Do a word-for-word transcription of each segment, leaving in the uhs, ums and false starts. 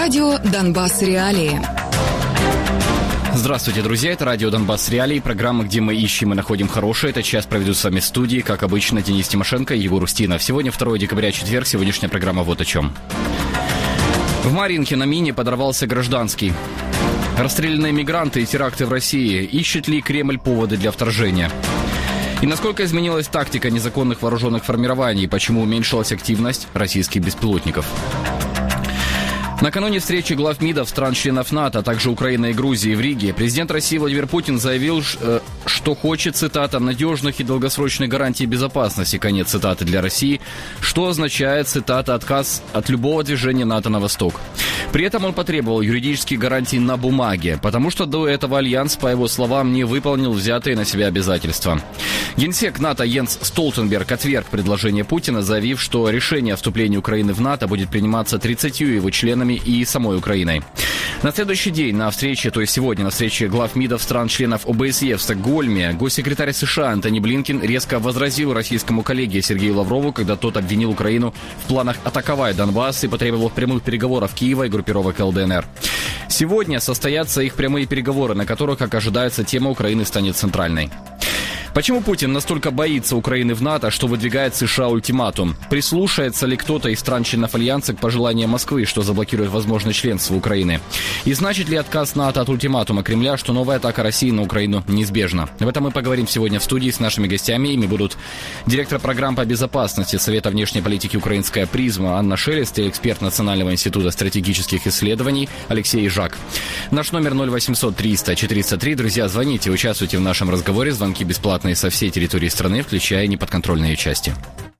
Радио «Донбасс. Реалии». Здравствуйте, друзья. Это радио «Донбасс. Реалии», программа, где мы ищем и находим хорошее. Этот час проведу с вами в студии, как обычно, Денис Тимошенко и Егор Устинов. Сегодня второго декабря, четверг. Сегодняшняя программа вот о чем. В Марьинке на мине подорвался гражданский. Расстрелянные мигранты и теракты в России. Ищет ли Кремль поводы для вторжения? И насколько изменилась тактика незаконных вооруженных формирований? Почему уменьшилась активность российских беспилотников? Накануне встречи глав МИДов стран-членов НАТО, а также Украины и Грузии в Риге, президент России Владимир Путин заявил, что хочет, цитата, «надежных и долгосрочных гарантий безопасности», конец цитаты, для России, что означает, цитата, «отказ от любого движения НАТО на восток». При этом он потребовал юридических гарантий на бумаге, потому что до этого альянс, по его словам, не выполнил взятые на себя обязательства. Генсек НАТО Йенс Столтенберг отверг предложение Путина, заявив, что решение о вступлении Украины в НАТО будет приниматься тридцатью его членами и самой Украиной. На следующий день на встрече, то есть сегодня на встрече глав МИДов стран-членов ОБСЕ в Стокгольме, госсекретарь США Антони Блинкен резко возразил российскому коллеге Сергею Лаврову, когда тот обвинил Украину в планах атаковать Донбасс и потребовал прямых переговоров Киева и группировок ЛДНР. Сегодня состоятся их прямые переговоры, на которых, как ожидается, тема Украины станет центральной. Почему Путин настолько боится Украины в НАТО, что выдвигает США ультиматум? Прислушается ли кто-то из стран-членов Альянса к пожеланиям Москвы, что заблокирует возможное членство Украины? И значит ли отказ НАТО от ультиматума Кремля, что новая атака России на Украину неизбежна? Об этом мы поговорим сегодня в студии с нашими гостями. Ими будут директор программ по безопасности Совета внешней политики «Украинская призма» Анна Шелест и эксперт Национального института стратегических исследований Алексей Жак. Наш номер ноль восемьсот триста четыреста три. Друзья, звоните, участвуйте в нашем разговоре. Звонки бесплатные со всей территории страны, включая неподконтрольные части.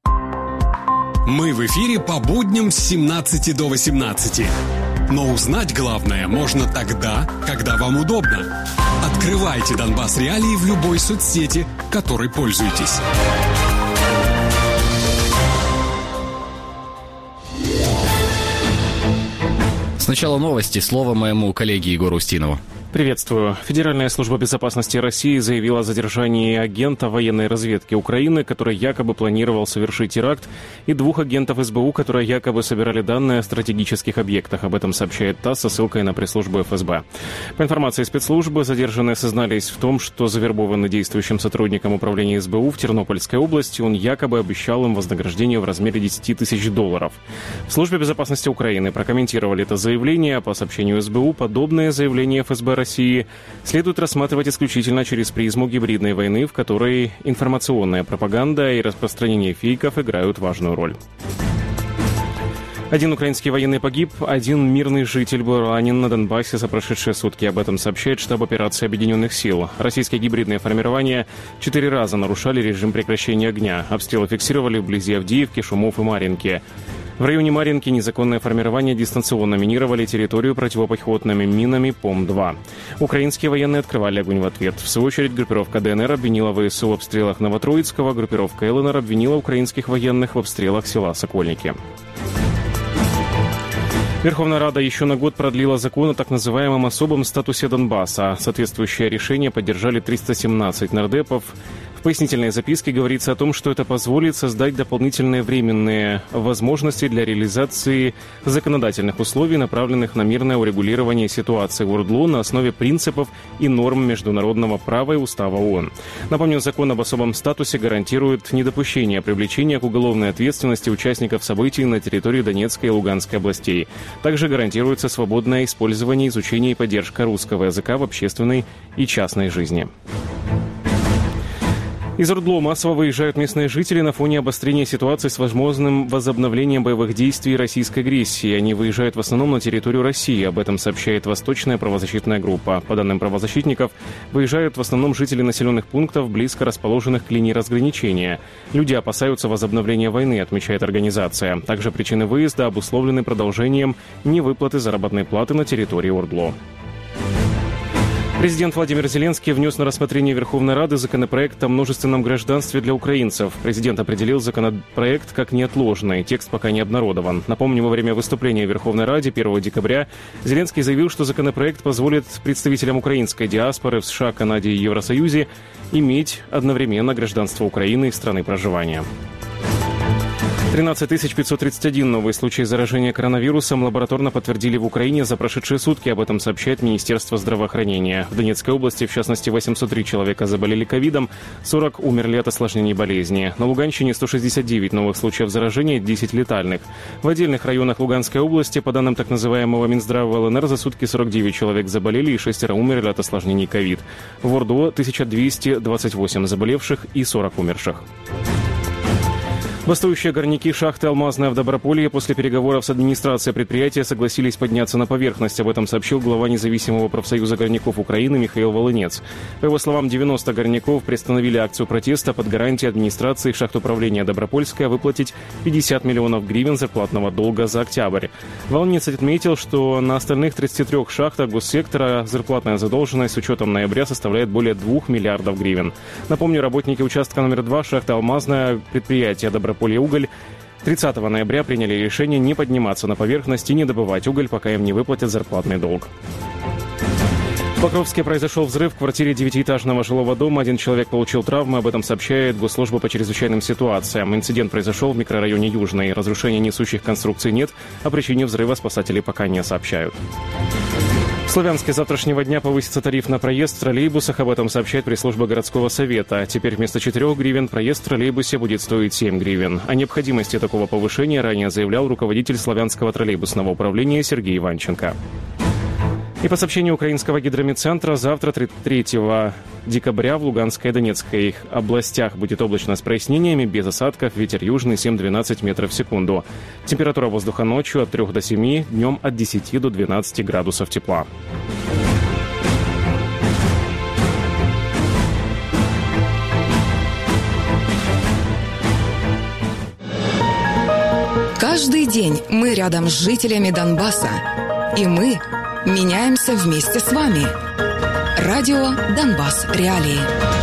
Мы в эфире по будням с семнадцати до восемнадцати. Но узнать главное можно тогда, когда вам удобно. Открывайте «Донбасс. Реалии» в любой соцсети, которой пользуетесь. Сначала новости. Слово моему коллеге Егору Устинову. Приветствую. Федеральная служба безопасности России заявила о задержании агента военной разведки Украины, который якобы планировал совершить теракт, и двух агентов СБУ, которые якобы собирали данные о стратегических объектах. Об этом сообщает ТАСС со ссылкой на пресс-службу эф эс бэ. По информации спецслужбы, задержанные сознались в том, что завербованный действующим сотрудником управления СБУ в Тернопольской области, он якобы обещал им вознаграждение в размере десять тысяч долларов. В службе безопасности Украины прокомментировали это заявление. По сообщению СБУ, подобное заявление эф эс бэ России следует рассматривать исключительно через призму гибридной войны, в которой информационная пропаганда и распространение фейков играют важную роль. Один украинский военный погиб, один мирный житель был ранен на Донбассе за прошедшие сутки. Об этом сообщает штаб операции Объединенных сил. Российские гибридные формирования четыре раза нарушали режим прекращения огня. Обстрелы фиксировали вблизи Авдеевки, Шумов и Марьинки. В районе Марьинки незаконное формирование дистанционно минировали территорию противопехотными минами Пом два. Украинские военные открывали огонь в ответ. В свою очередь, группировка ДНР обвинила ВСУ в обстрелах Новотроицкого, группировка ЛНР обвинила украинских военных в обстрелах села Сокольники. Верховная Рада еще на год продлила закон о так называемом особом статусе Донбасса. Соответствующее решение поддержали триста семнадцать нардепов. В пояснительной записке говорится о том, что это позволит создать дополнительные временные возможности для реализации законодательных условий, направленных на мирное урегулирование ситуации в ОРДЛО на основе принципов и норм международного права и Устава ООН. Напомню, закон об особом статусе гарантирует недопущение привлечения к уголовной ответственности участников событий на территории Донецкой и Луганской областей. Также гарантируется свободное использование, изучение и поддержка русского языка в общественной и частной жизни. Из ОРДЛО массово выезжают местные жители на фоне обострения ситуации с возможным возобновлением боевых действий и российской агрессии. Они выезжают в основном на территорию России. Об этом сообщает Восточная правозащитная группа. По данным правозащитников, выезжают в основном жители населенных пунктов, близко расположенных к линии разграничения. Люди опасаются возобновления войны, отмечает организация. Также причины выезда обусловлены продолжением невыплаты заработной платы на территории ОРДЛО. Президент Владимир Зеленский внес на рассмотрение Верховной Рады законопроект о множественном гражданстве для украинцев. Президент определил законопроект как неотложный. Текст пока не обнародован. Напомню, во время выступления в Верховной Раде первого декабря Зеленский заявил, что законопроект позволит представителям украинской диаспоры в США, Канаде и Евросоюзе иметь одновременно гражданство Украины и страны проживания. тринадцать тысяч пятьсот тридцать один новые случаи заражения коронавирусом лабораторно подтвердили в Украине за прошедшие сутки. Об этом сообщает Министерство здравоохранения. В Донецкой области, в частности, восемьсот три человека заболели ковидом, сорок умерли от осложнений болезни. На Луганщине сто шестьдесят девять новых случаев заражения, десять летальных. В отдельных районах Луганской области, по данным так называемого Минздрава ЛНР, за сутки сорок девять человек заболели и шестеро умерли от осложнений ковид. В ОРДО тысяча двести двадцать восемь заболевших и сорок умерших. Бастующие горняки шахты «Алмазная» в Доброполье после переговоров с администрацией предприятия согласились подняться на поверхность. Об этом сообщил глава независимого профсоюза горняков Украины Михаил Волынец. По его словам, девяносто горняков приостановили акцию протеста под гарантией администрации шахтуправления Добропольская выплатить пятьдесят миллионов гривен зарплатного долга за октябрь. Волынец отметил, что на остальных тридцати трёх шахтах госсектора зарплатная задолженность с учетом ноября составляет более двух миллиардов гривен. Напомню, работники участка номер два шахты «Алмазная» предприятия Доброполья Доброполье-Уголь тридцатого ноября приняли решение не подниматься на поверхность и не добывать уголь, пока им не выплатят зарплатный долг. В Покровске произошел взрыв в квартире девятиэтажного жилого дома. Один человек получил травмы. Об этом сообщает Госслужба по чрезвычайным ситуациям. Инцидент произошел в микрорайоне Южный. Разрушения несущих конструкций нет. О причине взрыва спасатели пока не сообщают. В Славянске с завтрашнего дня повысится тариф на проезд в троллейбусах. Об этом сообщает пресс-служба городского совета. Теперь вместо четырёх гривен проезд в троллейбусе будет стоить семь гривен. О необходимости такого повышения ранее заявлял руководитель Славянского троллейбусного управления Сергей Иванченко. И по сообщению украинского гидрометцентра, завтра, третьего декабря, в Луганской и Донецкой областях будет облачно с прояснениями, без осадков, ветер южный семь-двенадцать метров в секунду. Температура воздуха ночью от трёх до семи, днем от десяти до двенадцати градусов тепла. Каждый день мы рядом с жителями Донбасса. И мы меняемся вместе с вами. Радио «Донбасс. Реалии».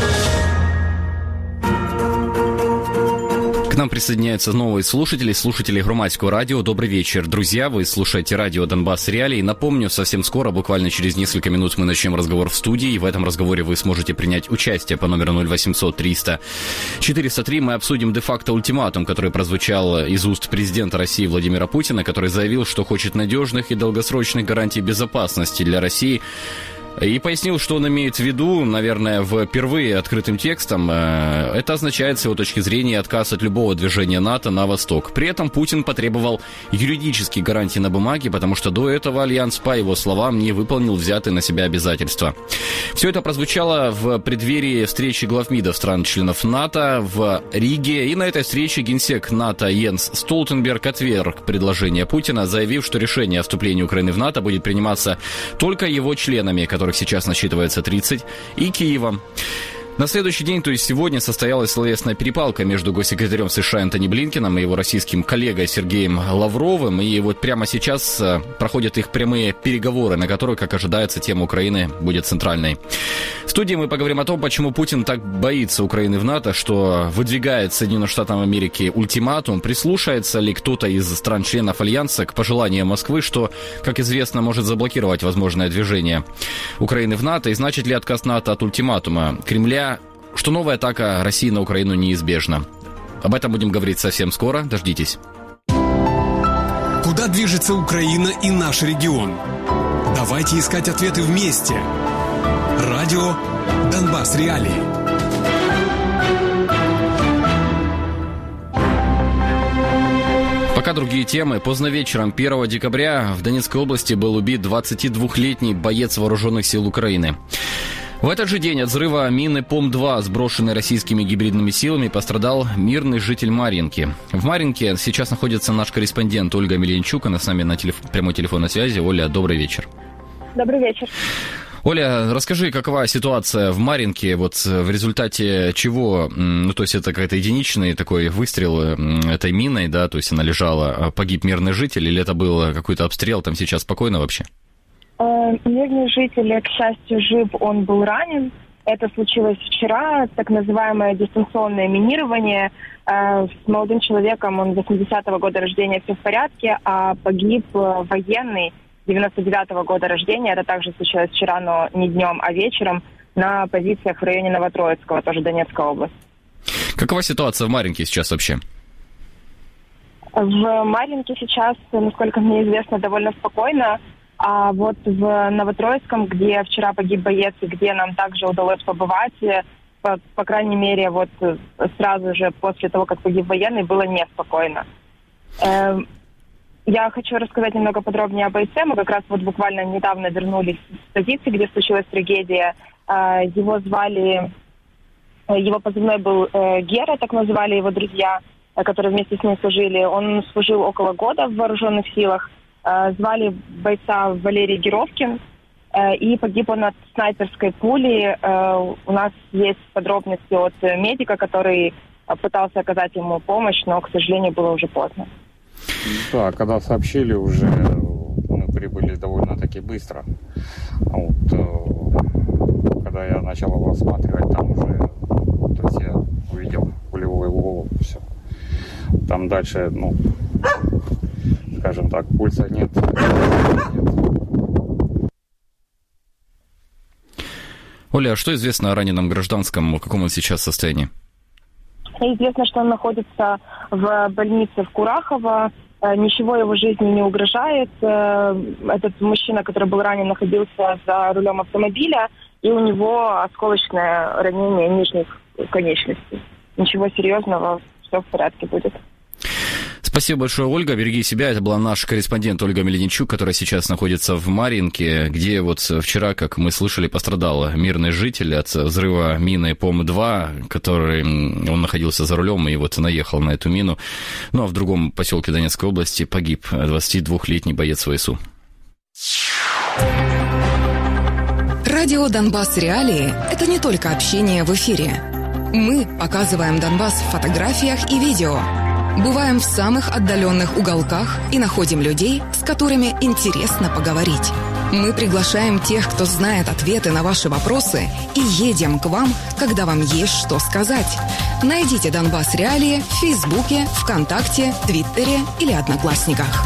К нам присоединяются новые слушатели, слушатели Громадского радио. Добрый вечер, друзья. Вы слушаете радио «Донбасс. Реалии». Напомню, совсем скоро, буквально через несколько минут, мы начнем разговор в студии. И в этом разговоре вы сможете принять участие по номеру ноль восемьсот триста четыреста три. Мы обсудим де-факто ультиматум, который прозвучал из уст президента России Владимира Путина, который заявил, что хочет надежных и долгосрочных гарантий безопасности для России. И пояснил, что он имеет в виду, наверное, впервые открытым текстом. Это означает, с его точки зрения, отказ от любого движения НАТО на восток. При этом Путин потребовал юридические гарантии на бумаге, потому что до этого Альянс, по его словам, не выполнил взятые на себя обязательства. Все это прозвучало в преддверии встречи главмидов стран-членов НАТО в Риге. И на этой встрече генсек НАТО Йенс Столтенберг отверг предложение Путина, заявив, что решение о вступлении Украины в НАТО будет приниматься только его членами, которые сейчас насчитывается тридцать, и Киевом. На следующий день, то есть сегодня, состоялась словесная перепалка между госсекретарем США Энтони Блинкеном и его российским коллегой Сергеем Лавровым. И вот прямо сейчас проходят их прямые переговоры, на которых, как ожидается, тема Украины будет центральной. В студии мы поговорим о том, почему Путин так боится Украины в НАТО, что выдвигает Соединенным Штатам Америки ультиматум, прислушается ли кто-то из стран-членов Альянса к пожеланиям Москвы, что, как известно, может заблокировать возможное движение Украины в НАТО, и значит ли отказ НАТО от ультиматума Кремля, что новая атака России на Украину неизбежна. Об этом будем говорить совсем скоро. Дождитесь. Куда движется Украина и наш регион? Давайте искать ответы вместе. Радио «Донбасс. Реалии». Пока другие темы. Поздно вечером первого декабря в Донецкой области был убит двадцатидвухлетний боец вооруженных сил Украины. В этот же день от взрыва мины Пом-два, сброшенной российскими гибридными силами, пострадал мирный житель Марьинки. В Марьинке сейчас находится наш корреспондент Ольга Миленчук. Она с нами на телеф... прямой телефонной связи. Оля, добрый вечер. Добрый вечер. Оля, расскажи, какова ситуация в Марьинке, вот в результате чего, ну, то есть это какой-то единичный такой выстрел этой миной, да, то есть она лежала, погиб мирный житель, или это был какой-то обстрел, там сейчас спокойно вообще? Мирный житель, к счастью, жив, он был ранен. Это случилось вчера, так называемое дистанционное минирование. С молодым человеком, он восьмидесятого года рождения, все в порядке, а погиб военный девяносто девятого года рождения. Это также случилось вчера, но не днем, а вечером, на позициях в районе Новотроицкого, тоже Донецкая область. Какова ситуация в Марьинке сейчас вообще? В Марьинке сейчас, насколько мне известно, довольно спокойно. А вот в Новотроицком, где вчера погиб боец, и где нам также удалось побывать, по, по крайней мере, вот сразу же после того, как погиб военный, было неспокойно. Э, я хочу рассказать немного подробнее о бойце. Мы как раз вот буквально недавно вернулись с позиции, где случилась трагедия. Э, его звали, его позывной был э, Гера, так называли его друзья, э, которые вместе с ним служили. Он служил около года в вооруженных силах. Э, звали бойца Валерий Геровкин. И погиб он от снайперской пули. У нас есть подробности от медика, который пытался оказать ему помощь, но, к сожалению, было уже поздно. Да, когда сообщили, уже мы прибыли довольно-таки быстро. Вот, когда я начал его осматривать, там уже, то есть я увидел пулевую голову, все. Там дальше, ну, скажем так, пульса нет. нет. Оля, а что известно о раненом гражданском? В каком он сейчас состоянии? Известно, что он находится в больнице в Курахово. Ничего его жизни не угрожает. Этот мужчина, который был ранен, находился за рулем автомобиля, и у него осколочное ранение нижних конечностей. Ничего серьезного, все в порядке будет. Спасибо большое, Ольга. Береги себя. Это была наш корреспондент Ольга Мельничук, которая сейчас находится в Марьинке, где вот вчера, как мы слышали, пострадал мирный житель от взрыва мины ПОМ-два, который он находился за рулем и вот наехал на эту мину. Ну а в другом поселке Донецкой области погиб двадцатидвухлетний боец ВСУ. Радио «Донбасс Реалии» — это не только общение в эфире. Мы показываем Донбасс в фотографиях и видео. Бываем в самых отдаленных уголках и находим людей, с которыми интересно поговорить. Мы приглашаем тех, кто знает ответы на ваши вопросы, и едем к вам, когда вам есть что сказать. Найдите «Донбасс Реалии» в Фейсбуке, ВКонтакте, Твиттере или Одноклассниках.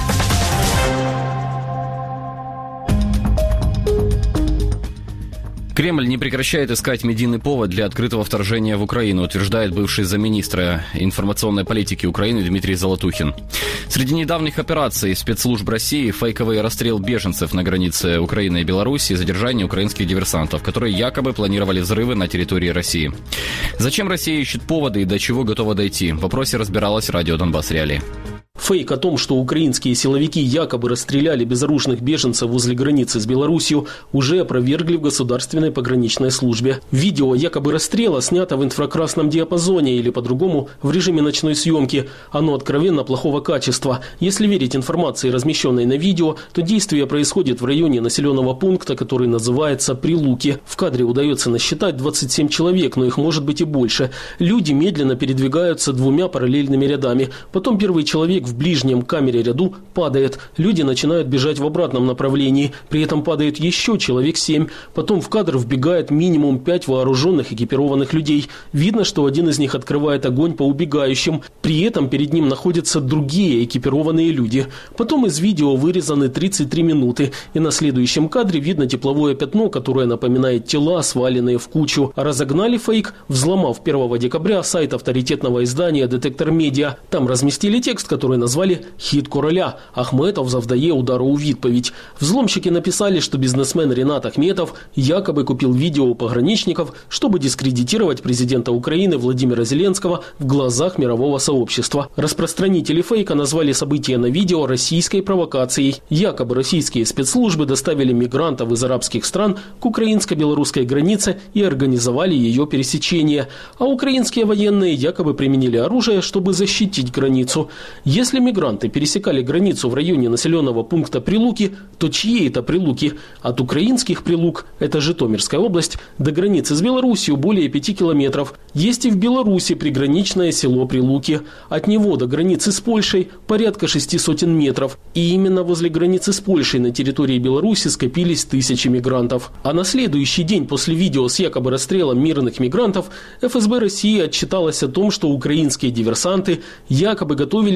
Кремль не прекращает искать медийный повод для открытого вторжения в Украину, утверждает бывший замминистра информационной политики Украины Дмитрий Золотухин. Среди недавних операций спецслужб России фейковый расстрел беженцев на границе Украины и Беларуси и задержание украинских диверсантов, которые якобы планировали взрывы на территории России. Зачем Россия ищет поводы и до чего готова дойти? В вопросе разбиралась радио «Донбасс Реалии». Фейк о том, что украинские силовики якобы расстреляли безоружных беженцев возле границы с Беларусью, уже опровергли в Государственной пограничной службе. Видео якобы расстрела снято в инфракрасном диапазоне или по-другому в режиме ночной съемки. Оно откровенно плохого качества. Если верить информации, размещенной на видео, то действие происходит в районе населенного пункта, который называется Прилуки. В кадре удается насчитать двадцать семь человек, но их может быть и больше. Люди медленно передвигаются двумя параллельными рядами. Потом первый человек в ближнем камере ряду падает. Люди начинают бежать в обратном направлении. При этом падает еще человек семь. Потом в кадр вбегает минимум пять вооруженных экипированных людей. Видно, что один из них открывает огонь по убегающим. При этом перед ним находятся другие экипированные люди. Потом из видео вырезаны тридцать три минуты. И на следующем кадре видно тепловое пятно, которое напоминает тела, сваленные в кучу. Разогнали фейк, взломав первого декабря сайт авторитетного издания «Детектор Медиа». Там разместили текст, который назвали «Хит короля». Ахметов завдає удару у відповідь. Взломщики написали, что бизнесмен Ренат Ахметов якобы купил видео у пограничников, чтобы дискредитировать президента Украины Владимира Зеленского в глазах мирового сообщества. Распространители фейка назвали события на видео российской провокацией. Якобы российские спецслужбы доставили мигрантов из арабских стран к украинско-белорусской границе и организовали ее пересечение. А украинские военные якобы применили оружие, чтобы защитить границу. Если мигранты пересекали границу в районе населенного пункта Прилуки, то чьи это Прилуки? От украинских Прилук, это Житомирская область, до границы с Белоруссией более пяти километров. Есть и в Беларуси приграничное село Прилуки. От него до границы с Польшей порядка шести сотен метров. И именно возле границы с Польшей на территории Беларуси скопились тысячи мигрантов. А на следующий день после видео с якобы расстрелом мирных мигрантов эф эс бэ России отчиталась о том, что украинские диверсанты якобы готовились что-то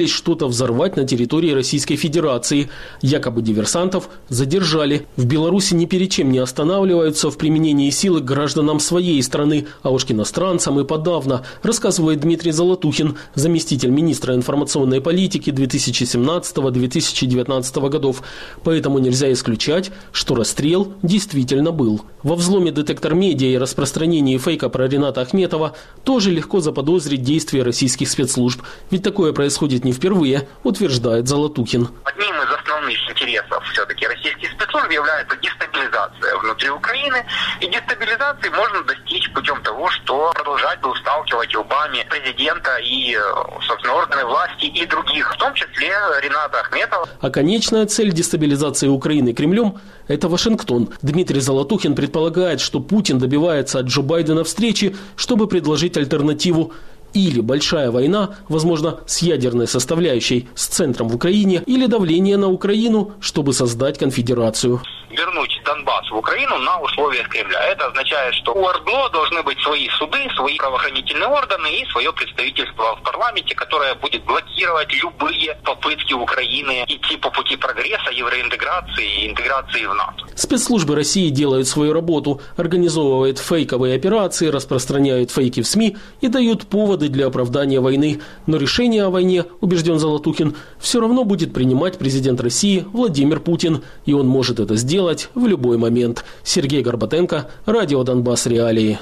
что-то взорвать на территории Российской Федерации. Якобы диверсантов задержали. В Беларуси ни перед чем не останавливаются в применении силы к гражданам своей страны, а уж к иностранцам и подавно, рассказывает Дмитрий Золотухин, заместитель министра информационной политики две тысячи семнадцатого — две тысячи девятнадцатого годов. Поэтому нельзя исключать, что расстрел действительно был. Во взломе «Детектор медиа» и распространении фейка про Рената Ахметова тоже легко заподозрить действия российских спецслужб. Ведь такое происходит не впервые, утверждает Золотухин. Одним из основных интересов все-таки российских спецслужб является дестабилизация внутри Украины. И дестабилизации можно достичь путем того, что продолжать бы сталкивать лбами президента и, собственно, органы власти и других, в том числе Рената Ахметова. А конечная цель дестабилизации Украины Кремлем – это Вашингтон. Дмитрий Золотухин предполагает, что Путин добивается от Джо Байдена встречи, чтобы предложить альтернативу. Или большая война, возможно, с ядерной составляющей, с центром в Украине, или давление на Украину, чтобы создать конфедерацию. Вернуть Донбасс в Украину на условиях Кремля. Это означает, что у ОРДЛО должны быть свои суды, свои правоохранительные органы и свое представительство в парламенте, которое будет блокировать любые попытки Украины идти по пути прогресса, евроинтеграции и интеграции в НАТО. Спецслужбы России делают свою работу, организовывают фейковые операции, распространяют фейки в СМИ и дают поводы для оправдания войны. Но решение о войне, убежден Золотухин, все равно будет принимать президент России Владимир Путин. И он может это сделать в любой момент. Сергей Горбатенко, Радио Донбасс Реалии.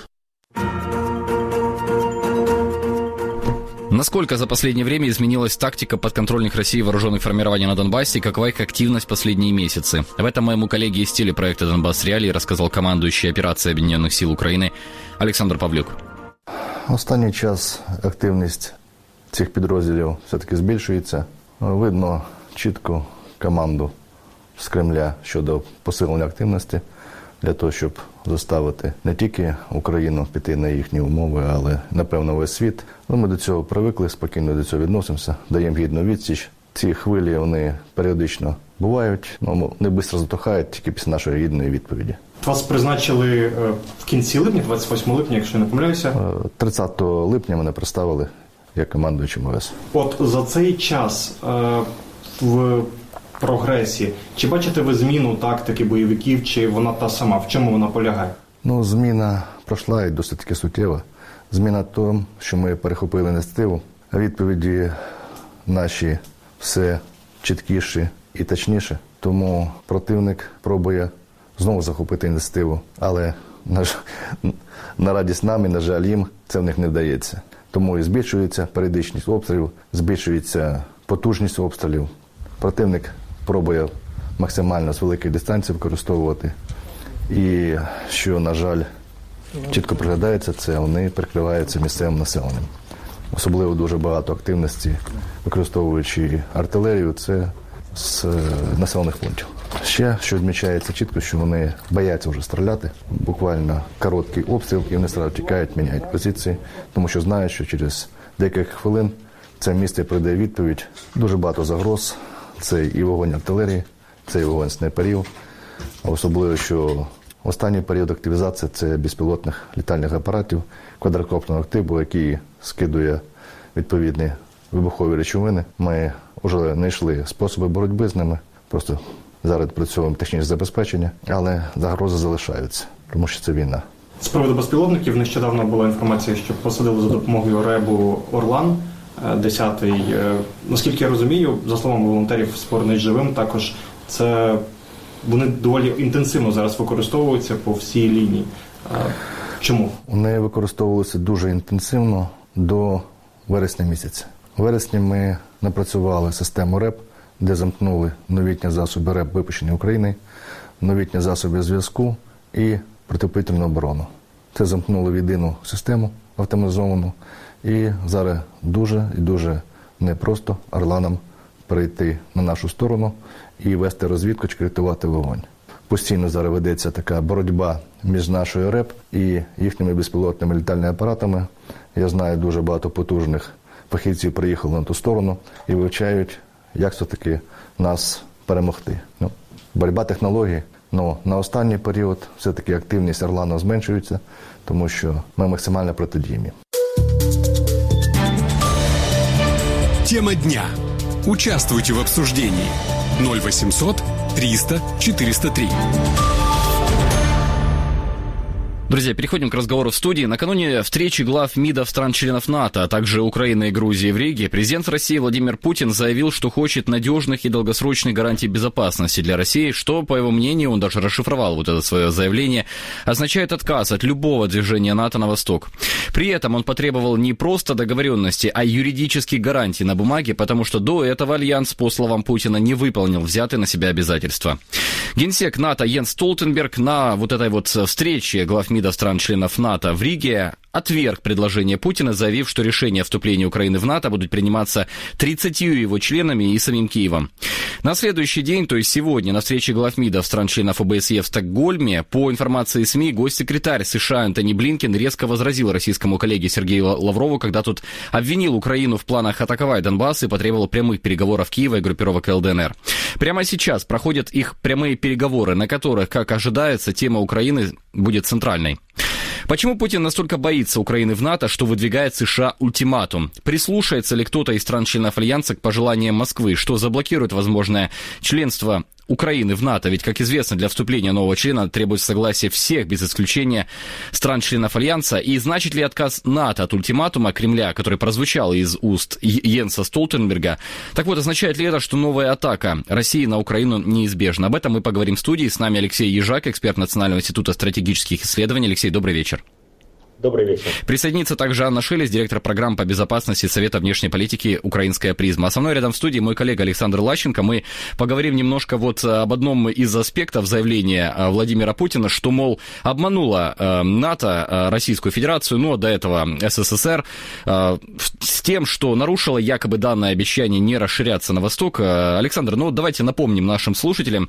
Насколько за последнее время изменилась тактика подконтрольных России вооруженных формирований на Донбассе и какова их активность в последние месяцы? В этом моему коллеге из телепроекта «Донбасс Реалии» рассказал командующий операцией Об'єднаних сил України Олександр Павлюк. Останній час активність цих підрозділів все-таки збільшується. Видно чітко команду з Кремля щодо посилення активності для того, щоб заставити не тільки Україну піти на їхні умови, але, напевно, весь світ. Ну, ми до цього привикли, спокійно до цього відносимося, даємо гідну відсіч. Ці хвилі, вони періодично бувають, але не швидко затухають тільки після нашої гідної відповіді. Вас призначили в кінці липня, двадцять восьмого липня, якщо не помиляюся? тридцятого липня мене представили як командуючим ОС. От за цей час е, в прогресі, чи бачите ви зміну тактики бойовиків, чи вона та сама? В чому вона полягає? Ну, зміна пройшла і досить таки суттєва. Зміна в тому, що ми перехопили ініціативу. Відповіді наші все чіткіші і точніші. Тому противник пробує знову захопити ініціативу. Але на, на радість нам і, на жаль, їм це в них не вдається. Тому і збільшується періодичність обстрілів, збільшується потужність обстрілів. Противник пробує максимально з великої дистанції використовувати. І що, на жаль, чітко приглядається, це вони прикриваються місцевим населенням. Особливо дуже багато активності, використовуючи артилерію, це з населених пунктів. Ще, що відмічається чітко, що вони бояться вже стріляти. Буквально короткий обстріл, і вони одразу тікають, міняють позиції, тому що знають, що через декілька хвилин це місце прийде відповідь. Дуже багато загроз. Це і вогонь артилерії, це і вогонь снайперів. Особливо, що останній період активізації – це безпілотних літальних апаратів квадрокоптерного типу, який скидує відповідні вибухові речовини. Ми вже знайшли способи боротьби з ними, просто зараз працюємо технічне забезпечення, але загрози залишаються, тому що це війна. З приводу безпілотників нещодавно була інформація, що посадили за допомогою РЕБу «Орлан» десятий. Наскільки я розумію, за словами волонтерів «Створений живим», також це вони доволі інтенсивно зараз використовуються по всій лінії. Чому? Вони використовувалися дуже інтенсивно до вересня місяця. У вересні ми напрацювали систему РЕБ, де замкнули новітні засоби РЕБ, випущені Україною, новітні засоби зв'язку і протиповітряну оборону. Це замкнули в єдину систему автоматизовану. І зараз дуже і дуже непросто «Орланам» перейти на нашу сторону і вести розвідку, чи коректувати вогонь. Постійно зараз ведеться така боротьба між нашою РЕБ і їхніми безпілотними літальними апаратами. Я знаю, дуже багато потужних фахівців приїхали на ту сторону і вивчають, як все-таки нас перемогти. Ну, боротьба технологій, але на останній період все-таки активність «Орлана» зменшується, тому що ми максимально протидіємо. Тема дня. Участвуйте в обсуждении. ноль восемьсот триста четыреста три. Друзья, переходим к разговору в студии. Накануне встречи глав МИДов стран-членов НАТО, а также Украины и Грузии в Риге, президент России Владимир Путин заявил, что хочет надежных и долгосрочных гарантий безопасности для России, что, по его мнению, он даже расшифровал вот это свое заявление, означает отказ от любого движения НАТО на восток. При этом он потребовал не просто договоренности, а юридических гарантий на бумаге, потому что до этого альянс, по словам Путина, не выполнил взятые на себя обязательства. Генсек НАТО Йенс Столтенберг на вот этой вот встрече глав МИДов стран-членов НАТО в Риге отверг предложение Путина, заявив, что решения о вступлении Украины в НАТО будут приниматься тридцатью его членами и самим Киевом. На следующий день, то есть сегодня, на встрече глав МИДов стран-членов ОБСЕ в Стокгольме, по информации СМИ, госсекретарь США Антони Блинкен резко возразил российскому коллеге Сергею Лаврову, когда тот обвинил Украину в планах атаковать Донбасс и потребовал прямых переговоров Киева и группировок ЛДНР. Прямо сейчас проходят их прямые переговоры, на которых, как ожидается, тема Украины будет центральной. Почему Путин настолько боится Украины в НАТО, что выдвигает США ультиматум? Прислушается ли кто-то из стран-членов Альянса к пожеланиям Москвы, что заблокирует возможное членство Украины в НАТО? Ведь, как известно, для вступления нового члена требуется согласие всех, без исключения стран-членов Альянса. И значит ли отказ НАТО от ультиматума Кремля, который прозвучал из уст Йенса Столтенберга? Так вот, означает ли это, что новая атака России на Украину неизбежна? Об этом мы поговорим в студии. С нами Алексей Ежак, эксперт Национального института стратегических исследований. Алексей, добрый вечер. Добрый вечер. Присоединится также Анна Шелест, директор программ по безопасности Совета внешней политики «Украинская призма». А со мной рядом в студии мой коллега Александр Лащенко. Мы поговорим немножко вот об одном из аспектов заявления Владимира Путина, что, мол, обманула НАТО Российскую Федерацию, но до этого СССР, с тем, что нарушила якобы данное обещание не расширяться на восток. Александр, ну давайте напомним нашим слушателям,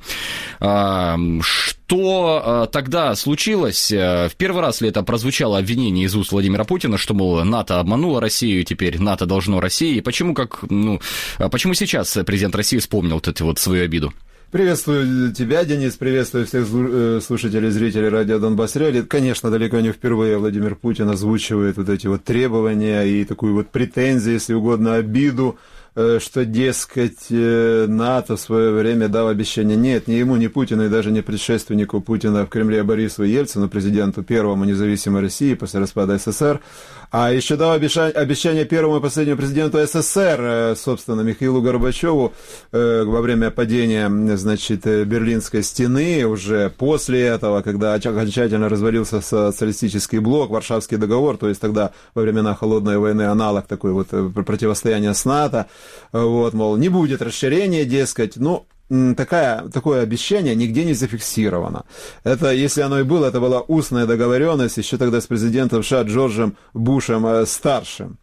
что тогда случилось. В первый раз ли это прозвучало обвинение из уст Владимира Путина, что, мол, НАТО обмануло Россию, теперь НАТО должно России. И почему, как, ну, почему сейчас президент России вспомнил вот эту вот свою обиду? Приветствую тебя, Денис, приветствую всех слушателей и зрителей радио Донбасс Реалии. Конечно, далеко не впервые Владимир Путин озвучивает вот эти вот требования и такую вот претензию, если угодно, обиду, что, дескать, НАТО в свое время дал обещание. Нет, ни ему, ни Путину, и даже не предшественнику Путина в Кремле Борису Ельцину, президенту первому независимой России после распада СССР, а еще дал обещание первому и последнему президенту СССР, собственно, Михаилу Горбачеву, во время падения, значит, Берлинской стены, уже после этого, когда окончательно развалился социалистический блок, Варшавский договор, то есть тогда во времена Холодной войны аналог такой вот противостояния с НАТО, вот, мол, не будет расширения, дескать, ну, Такая, такое обещание нигде не зафиксировано. Это, если оно и было, это была устная договоренность еще тогда с президентом США Джорджем Бушем-старшим.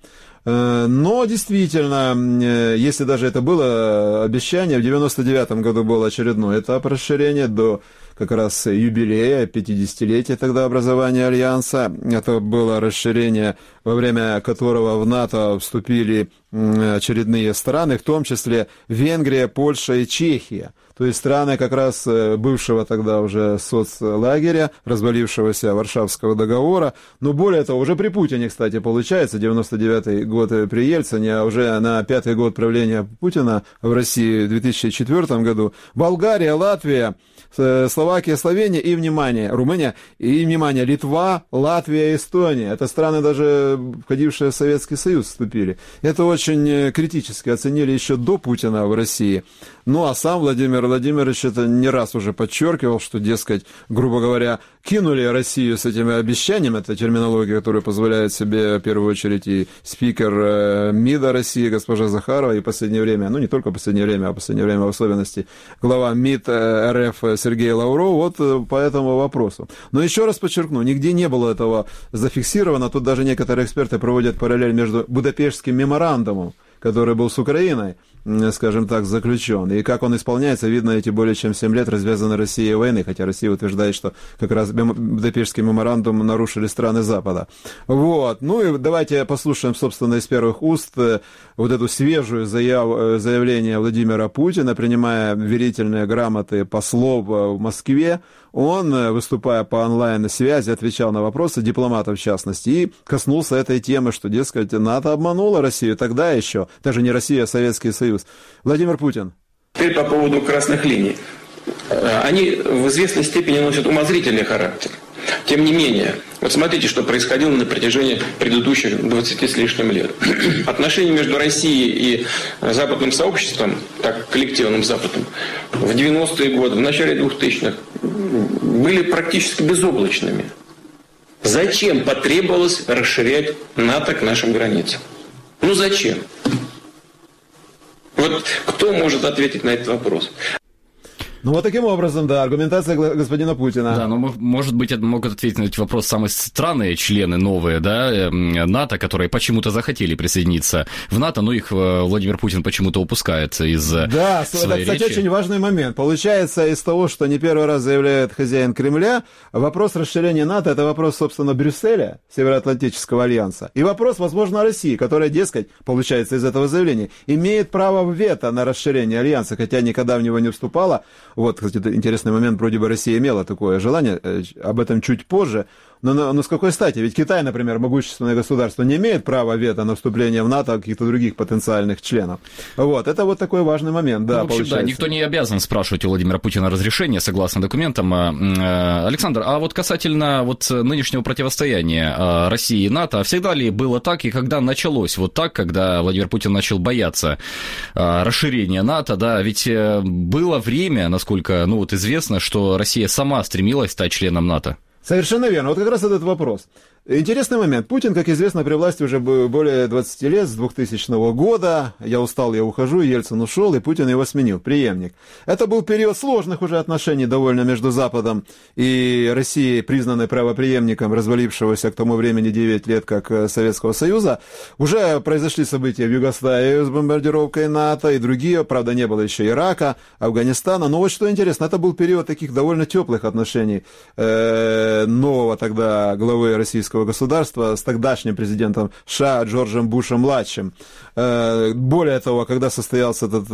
Но действительно, если даже это было обещание, в девяносто девятом году был очередной этап расширения до как раз юбилея, пятидесятилетия тогда образования Альянса. Это было расширение, во время которого в НАТО вступили очередные страны, в том числе Венгрия, Польша и Чехия. То есть страны как раз бывшего тогда уже соцлагеря, развалившегося Варшавского договора. Но более того, уже при Путине, кстати, получается, девяносто девятый год при Ельцине, а уже на пятый год правления Путина в России в две тысячи четвёртом году Болгария, Латвия, Словакия, Словения и, внимание, Румыния, и, внимание, Литва, Латвия, Эстония. Это страны, даже входившие в Советский Союз, вступили. Это очень критически оценили еще до Путина в России. Ну, а сам Владимир Владимирович это не раз уже подчеркивал, что, дескать, грубо говоря, кинули Россию с этими обещаниями. Это терминология, которую позволяет себе, в первую очередь, и спикер МИДа России, госпожа Захарова, и в последнее время, ну, не только в последнее время, а в последнее время в особенности, глава МИД РФ Сергей Лавров, вот по этому вопросу. Но еще раз подчеркну, нигде не было этого зафиксировано. Тут даже некоторые эксперты проводят параллель между Будапештским меморандумом, который был с Украиной, скажем так, заключен. И как он исполняется, видно, эти более чем семь лет развязаны Россией войны, хотя Россия утверждает, что как раз Будапештский меморандум нарушили страны Запада. Вот. Ну и давайте послушаем, собственно, из первых уст вот эту свежую заяв... заявление Владимира Путина, принимая верительные грамоты послов в Москве. Он, выступая по онлайн-связи, отвечал на вопросы дипломатов, в частности, и коснулся этой темы, что, дескать, НАТО обмануло Россию тогда еще, даже не Россия, а Советский Союз. Владимир Путин. Теперь по поводу красных линий. Они в известной степени носят умозрительный характер. Тем не менее, вот смотрите, что происходило на протяжении предыдущих двадцати с лишним лет. Отношения между Россией и западным сообществом, так, коллективным Западом, в девяностые годы, в начале двухтысячных были практически безоблачными. Зачем потребовалось расширять НАТО к нашим границам? Ну зачем? Вот кто может ответить на этот вопрос? Ну, вот таким образом, да, аргументация господина Путина. Да, но, может быть, могут ответить на этот вопрос самые странные члены новые, да, НАТО, которые почему-то захотели присоединиться в НАТО, но их Владимир Путин почему-то упускает из да, своей это, кстати, речи. Очень важный момент. Получается, из того, что не первый раз заявляет хозяин Кремля, вопрос расширения НАТО – это вопрос, собственно, Брюсселя, Североатлантического альянса, и вопрос, возможно, России, которая, дескать, получается, из этого заявления, имеет право вето на расширение альянса, хотя никогда в него не вступала. Вот, кстати, интересный момент, вроде бы Россия имела такое желание, об этом чуть позже. Но, но, но с какой стати? Ведь Китай, например, могущественное государство, не имеет права вето на вступление в НАТО каких-то других потенциальных членов. Вот, это вот такой важный момент, да, ну, в общем, получается. Да, никто не обязан спрашивать у Владимира Путина разрешения, согласно документам. Александр, а вот касательно вот нынешнего противостояния России и НАТО, всегда ли было так, и когда началось вот так, когда Владимир Путин начал бояться расширения НАТО, да, ведь было время, насколько, ну, вот известно, что Россия сама стремилась стать членом НАТО. Совершенно верно. Вот как раз этот вопрос. Интересный момент. Путин, как известно, при власти уже более двадцати лет, с двухтысячного года. Я устал, я ухожу, Ельцин ушел, и Путин его сменил, преемник. Это был период сложных уже отношений довольно между Западом и Россией, признанной правопреемником развалившегося к тому времени девять лет как Советского Союза. Уже произошли события в Югославии с бомбардировкой НАТО и другие. Правда, не было еще Ирака, Афганистана. Но вот что интересно, это был период таких довольно теплых отношений э, нового тогда главы российского государства с тогдашним президентом США Джорджем Бушем-младшим. Более того, когда состоялся этот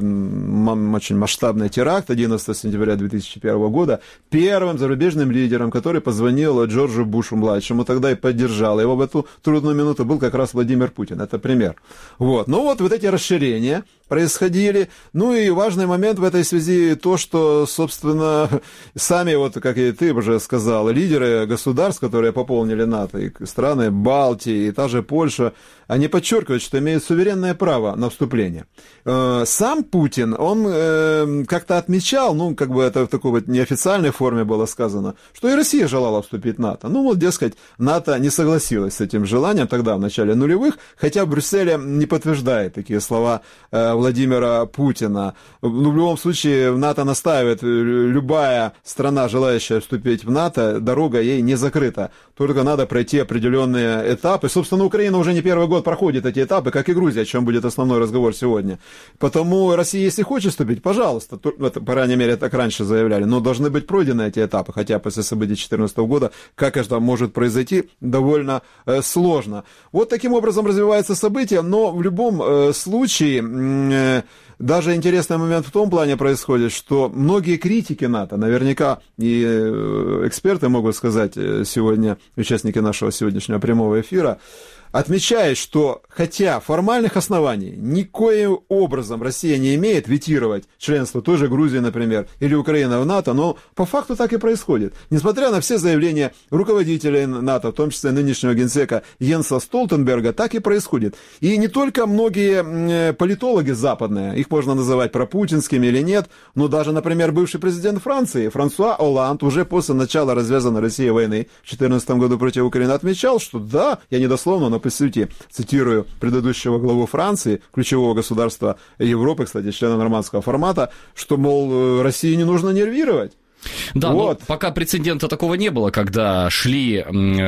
очень масштабный теракт одиннадцатого сентября две тысячи первого года, первым зарубежным лидером, который позвонил Джорджу Бушу-младшему, тогда и поддержал его в эту трудную минуту, был как раз Владимир Путин. Это пример. Вот. Ну вот, вот эти расширения происходили. Ну и важный момент в этой связи то, что, собственно, сами, вот как и ты уже сказал, лидеры государств, которые пополнили НАТО, и страны Балтии, и та же Польша, они подчеркивают, что имеют суверенное право на вступление. Сам Путин, он как-то отмечал, ну, как бы это в такой вот неофициальной форме было сказано, что и Россия желала вступить в НАТО. Ну, вот, дескать, НАТО не согласилась с этим желанием тогда, в начале нулевых, хотя в Брюсселе не подтверждает такие слова Владимира Путина. Ну, в любом случае, в НАТО настаивает, любая страна, желающая вступить в НАТО, дорога ей не закрыта. Только надо пройти определенные этапы. Собственно, Украина уже не первый год проходит эти этапы, как и Грузия, о чем будет основной разговор сегодня. Потому Россия, если хочет вступить, пожалуйста, то, это, по крайней мере, так раньше заявляли, но должны быть пройдены эти этапы, хотя после событий две тысячи четырнадцатого года, как это может произойти, довольно э, сложно. Вот таким образом развиваются события, но в любом э, случае... Э, Даже интересный момент в том плане происходит, что многие критики НАТО, наверняка и эксперты могут сказать сегодня, участники нашего сегодняшнего прямого эфира, отмечает, что хотя формальных оснований никоим образом Россия не имеет ветировать членство той же Грузии, например, или Украины в НАТО, но по факту так и происходит. Несмотря на все заявления руководителей НАТО, в том числе нынешнего генсека Йенса Столтенберга, так и происходит. И не только многие политологи западные, их можно называть пропутинскими или нет, но даже, например, бывший президент Франции Франсуа Олланд уже после начала развязанной Россией войны в две тысячи четырнадцатом году против Украины отмечал, что да, я не дословно, но по сути, цитирую предыдущего главу Франции, ключевого государства Европы, кстати, члена нормандского формата, что, мол, России не нужно нервировать. Да, вот. Но пока прецедента такого не было, когда шли,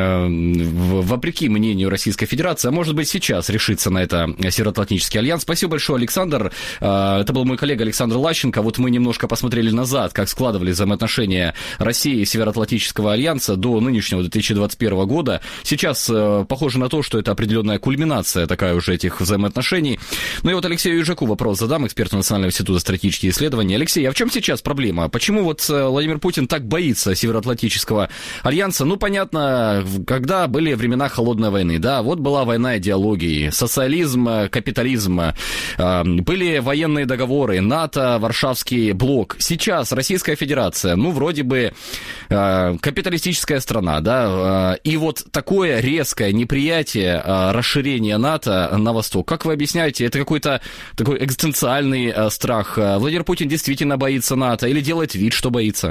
э, вопреки мнению Российской Федерации, а может быть сейчас решится на это Североатлантический альянс. Спасибо большое, Александр. Э, это был мой коллега Александр Лащенко. Вот мы немножко посмотрели назад, как складывались взаимоотношения России и Североатлантического альянса до нынешнего две тысячи двадцать первого года. Сейчас э, похоже на то, что это определенная кульминация такая уже этих взаимоотношений. Ну и вот Алексею Южаку вопрос задам, эксперту Национального института стратегических исследований. Алексей, а в чем сейчас проблема? Почему вот Владимир Владимир Путин так боится Североатлантического альянса? Ну, понятно, когда были времена холодной войны, да, вот была война идеологии, социализм, капитализм, были военные договоры, НАТО, Варшавский блок. Сейчас Российская Федерация, ну, вроде бы капиталистическая страна, да, и вот такое резкое неприятие расширения НАТО на восток. Как вы объясняете, это какой-то такой экзистенциальный страх? Владимир Путин действительно боится НАТО или делает вид, что боится?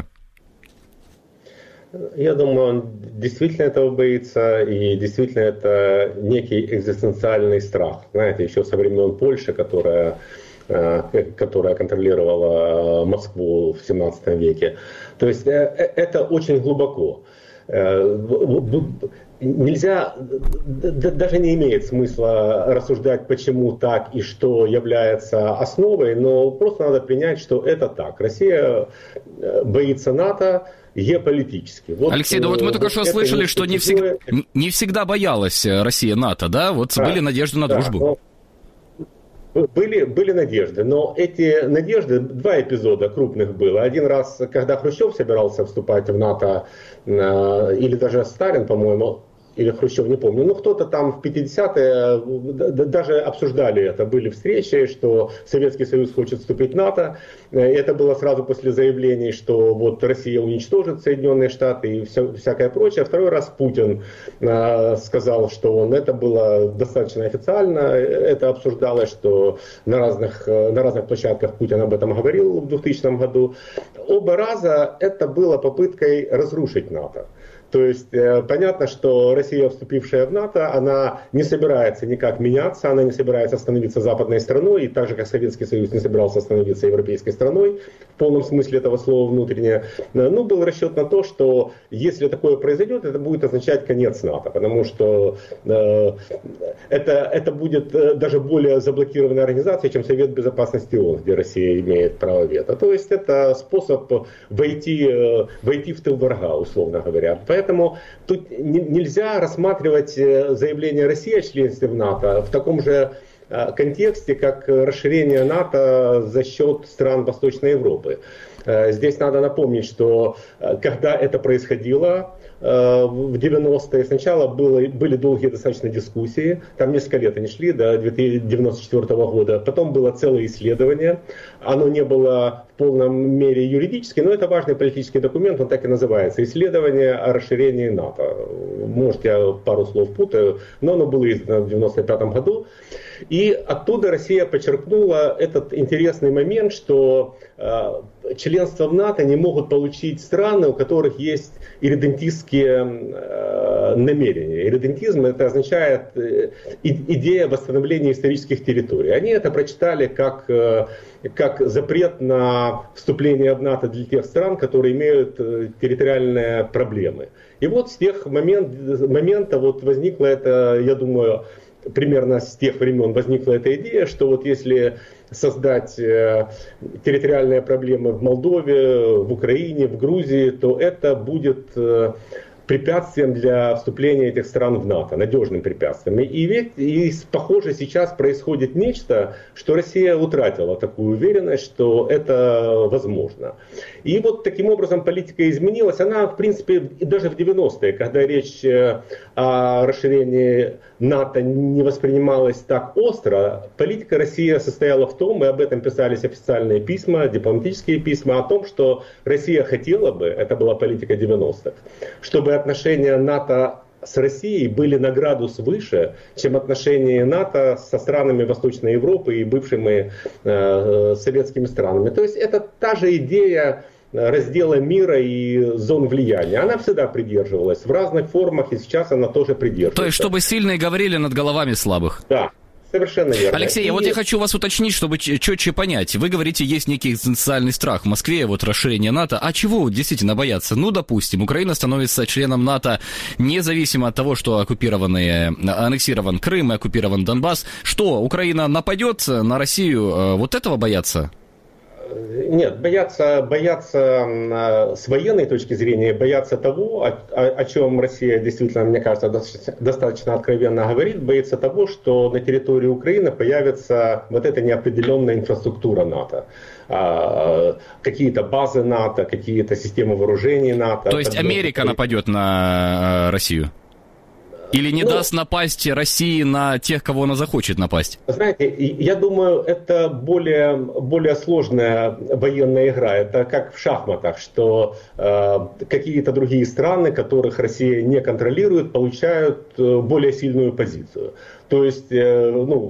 Я думаю, он действительно этого боится, и действительно это некий экзистенциальный страх. Знаете, еще со времен Польши, которая, которая контролировала Москву в семнадцатом веке. То есть это очень глубоко. Нельзя, даже не имеет смысла рассуждать, почему так и что является основой, но просто надо принять, что это так. Россия боится НАТО геополитически. Вот, Алексей, да вот мы только что слышали, что не всегда, не всегда боялась Россия НАТО, да? Вот да, были надежды на дружбу. Да, но... Были, были надежды, но эти надежды, два эпизода крупных было. Один раз, когда Хрущев собирался вступать в НАТО, или даже Сталин, по-моему, или Хрущев, не помню, ну кто-то там в пятидесятые даже обсуждали это, были встречи, что Советский Союз хочет вступить в НАТО. Это было сразу после заявлений, что вот Россия уничтожит Соединенные Штаты и все, всякое прочее. Второй раз Путин э, сказал, что он, это было достаточно официально, это обсуждалось, что на разных, на разных площадках Путин об этом говорил в двухтысячном году. Оба раза это было попыткой разрушить НАТО. То есть э, понятно, что Россия, вступившая в НАТО, она не собирается никак меняться, она не собирается становиться западной страной, и так же, как Советский Союз не собирался становиться европейской страной, в полном смысле этого слова внутренне. Ну, был расчет на то, что если такое произойдет, это будет означать конец НАТО, потому что э, это, это будет даже более заблокированная организация, чем Совет Безопасности ООН, где Россия имеет право вето. То есть это способ войти, э, войти в тыл врага, условно говоря. Поэтому тут нельзя рассматривать заявление России о членстве в НАТО в таком же контексте, как расширение НАТО за счет стран Восточной Европы. Здесь надо напомнить, что когда это происходило в девяностые, сначала было, были долгие достаточно дискуссии, там несколько лет они шли, до девяносто четвёртого года, потом было целое исследование, оно не было в полном мере юридически, но это важный политический документ, он так и называется, исследование о расширении НАТО. Может, я пару слов путаю, но оно было издано в девяносто пятом году, и оттуда Россия подчеркнула этот интересный момент, что э, членство в НАТО не могут получить страны, у которых есть ирредентистские э, намерения. Ирредентизм — это означает э, идея восстановления исторических территорий. Они это прочитали как, э, как запрет на вступление в НАТО для тех стран, которые имеют э, территориальные проблемы. И вот с тех момент, момента вот возникла это, я думаю, примерно с тех времен возникла эта идея, что вот если создать э, территориальные проблемы в Молдове, в Украине, в Грузии, то это будет э, препятствием для вступления этих стран в НАТО, надежным препятствием. И ведь, и, похоже, сейчас происходит нечто, что Россия утратила такую уверенность, что это возможно. И вот таким образом политика изменилась. Она, в принципе, даже в девяностые, когда речь о расширении НАТО не воспринималась так остро, политика России состояла в том, и об этом писались официальные письма, дипломатические письма, о том, что Россия хотела бы, это была политика девяностых, чтобы отношения НАТО с Россией были на градус выше, чем отношения НАТО со странами Восточной Европы и бывшими э, советскими странами. То есть это та же идея раздела мира и зон влияния. Она всегда придерживалась в разных формах, и сейчас она тоже придерживается. То есть, чтобы сильные говорили над головами слабых. Да. Совершенно верно. Алексей, и... вот я хочу вас уточнить, чтобы четче понять. Вы говорите, есть некий экзистенциальный страх в Москве, вот расширение НАТО. А чего действительно бояться? Ну, допустим, Украина становится членом НАТО независимо от того, что оккупированы, аннексирован Крым и оккупирован Донбасс. Что, Украина нападет на Россию? Вот этого бояться? Нет, бояться, бояться с военной точки зрения, бояться того, о, о чем Россия действительно, мне кажется, достаточно откровенно говорит, боится того, что на территории Украины появится вот эта неопределенная инфраструктура НАТО. Какие-то базы НАТО, какие-то системы вооружений НАТО. То есть Америка нападет на Россию? Или не ну, даст напасть России на тех, кого она захочет напасть? Знаете, я думаю, это более, более сложная военная игра. Это как в шахматах, что э, какие-то другие страны, которых Россия не контролирует, получают э, более сильную позицию. То есть, э, ну...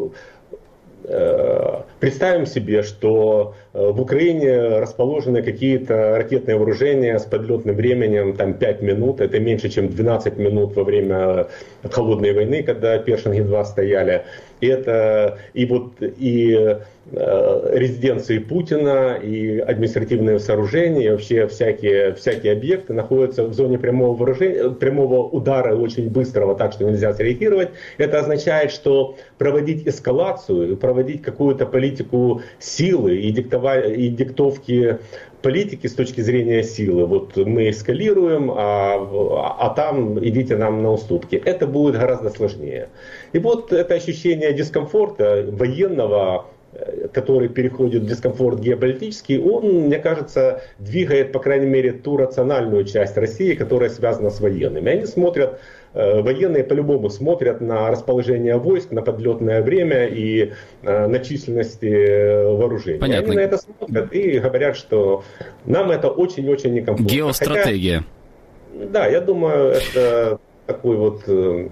Представим себе, что в Украине расположены какие-то ракетные вооружения с подлетным временем там, пять минут. Это меньше, чем двенадцать минут во время холодной войны, когда Першинги два стояли. И это и вот и э, резиденции Путина, и административные сооружения, и вообще всякие, всякие объекты находятся в зоне прямого, вооружения, прямого удара очень быстрого, так что нельзя среагировать. Это означает, что проводить эскалацию, проводить какую-то политику силы и, диктова- и диктовки политики с точки зрения силы. Вот мы эскалируем, а, а там идите нам на уступки. Это будет гораздо сложнее. И вот это ощущение дискомфорта военного, который переходит в дискомфорт геополитический, он, мне кажется, двигает, по крайней мере, ту рациональную часть России, которая связана с военными. Они смотрят, военные по-любому смотрят на расположение войск, на подлетное время и на численность вооружений. Понятно. Они на это смотрят и говорят, что нам это очень-очень некомфортно. Геостратегия. Хотя, да, я думаю, это такой вот...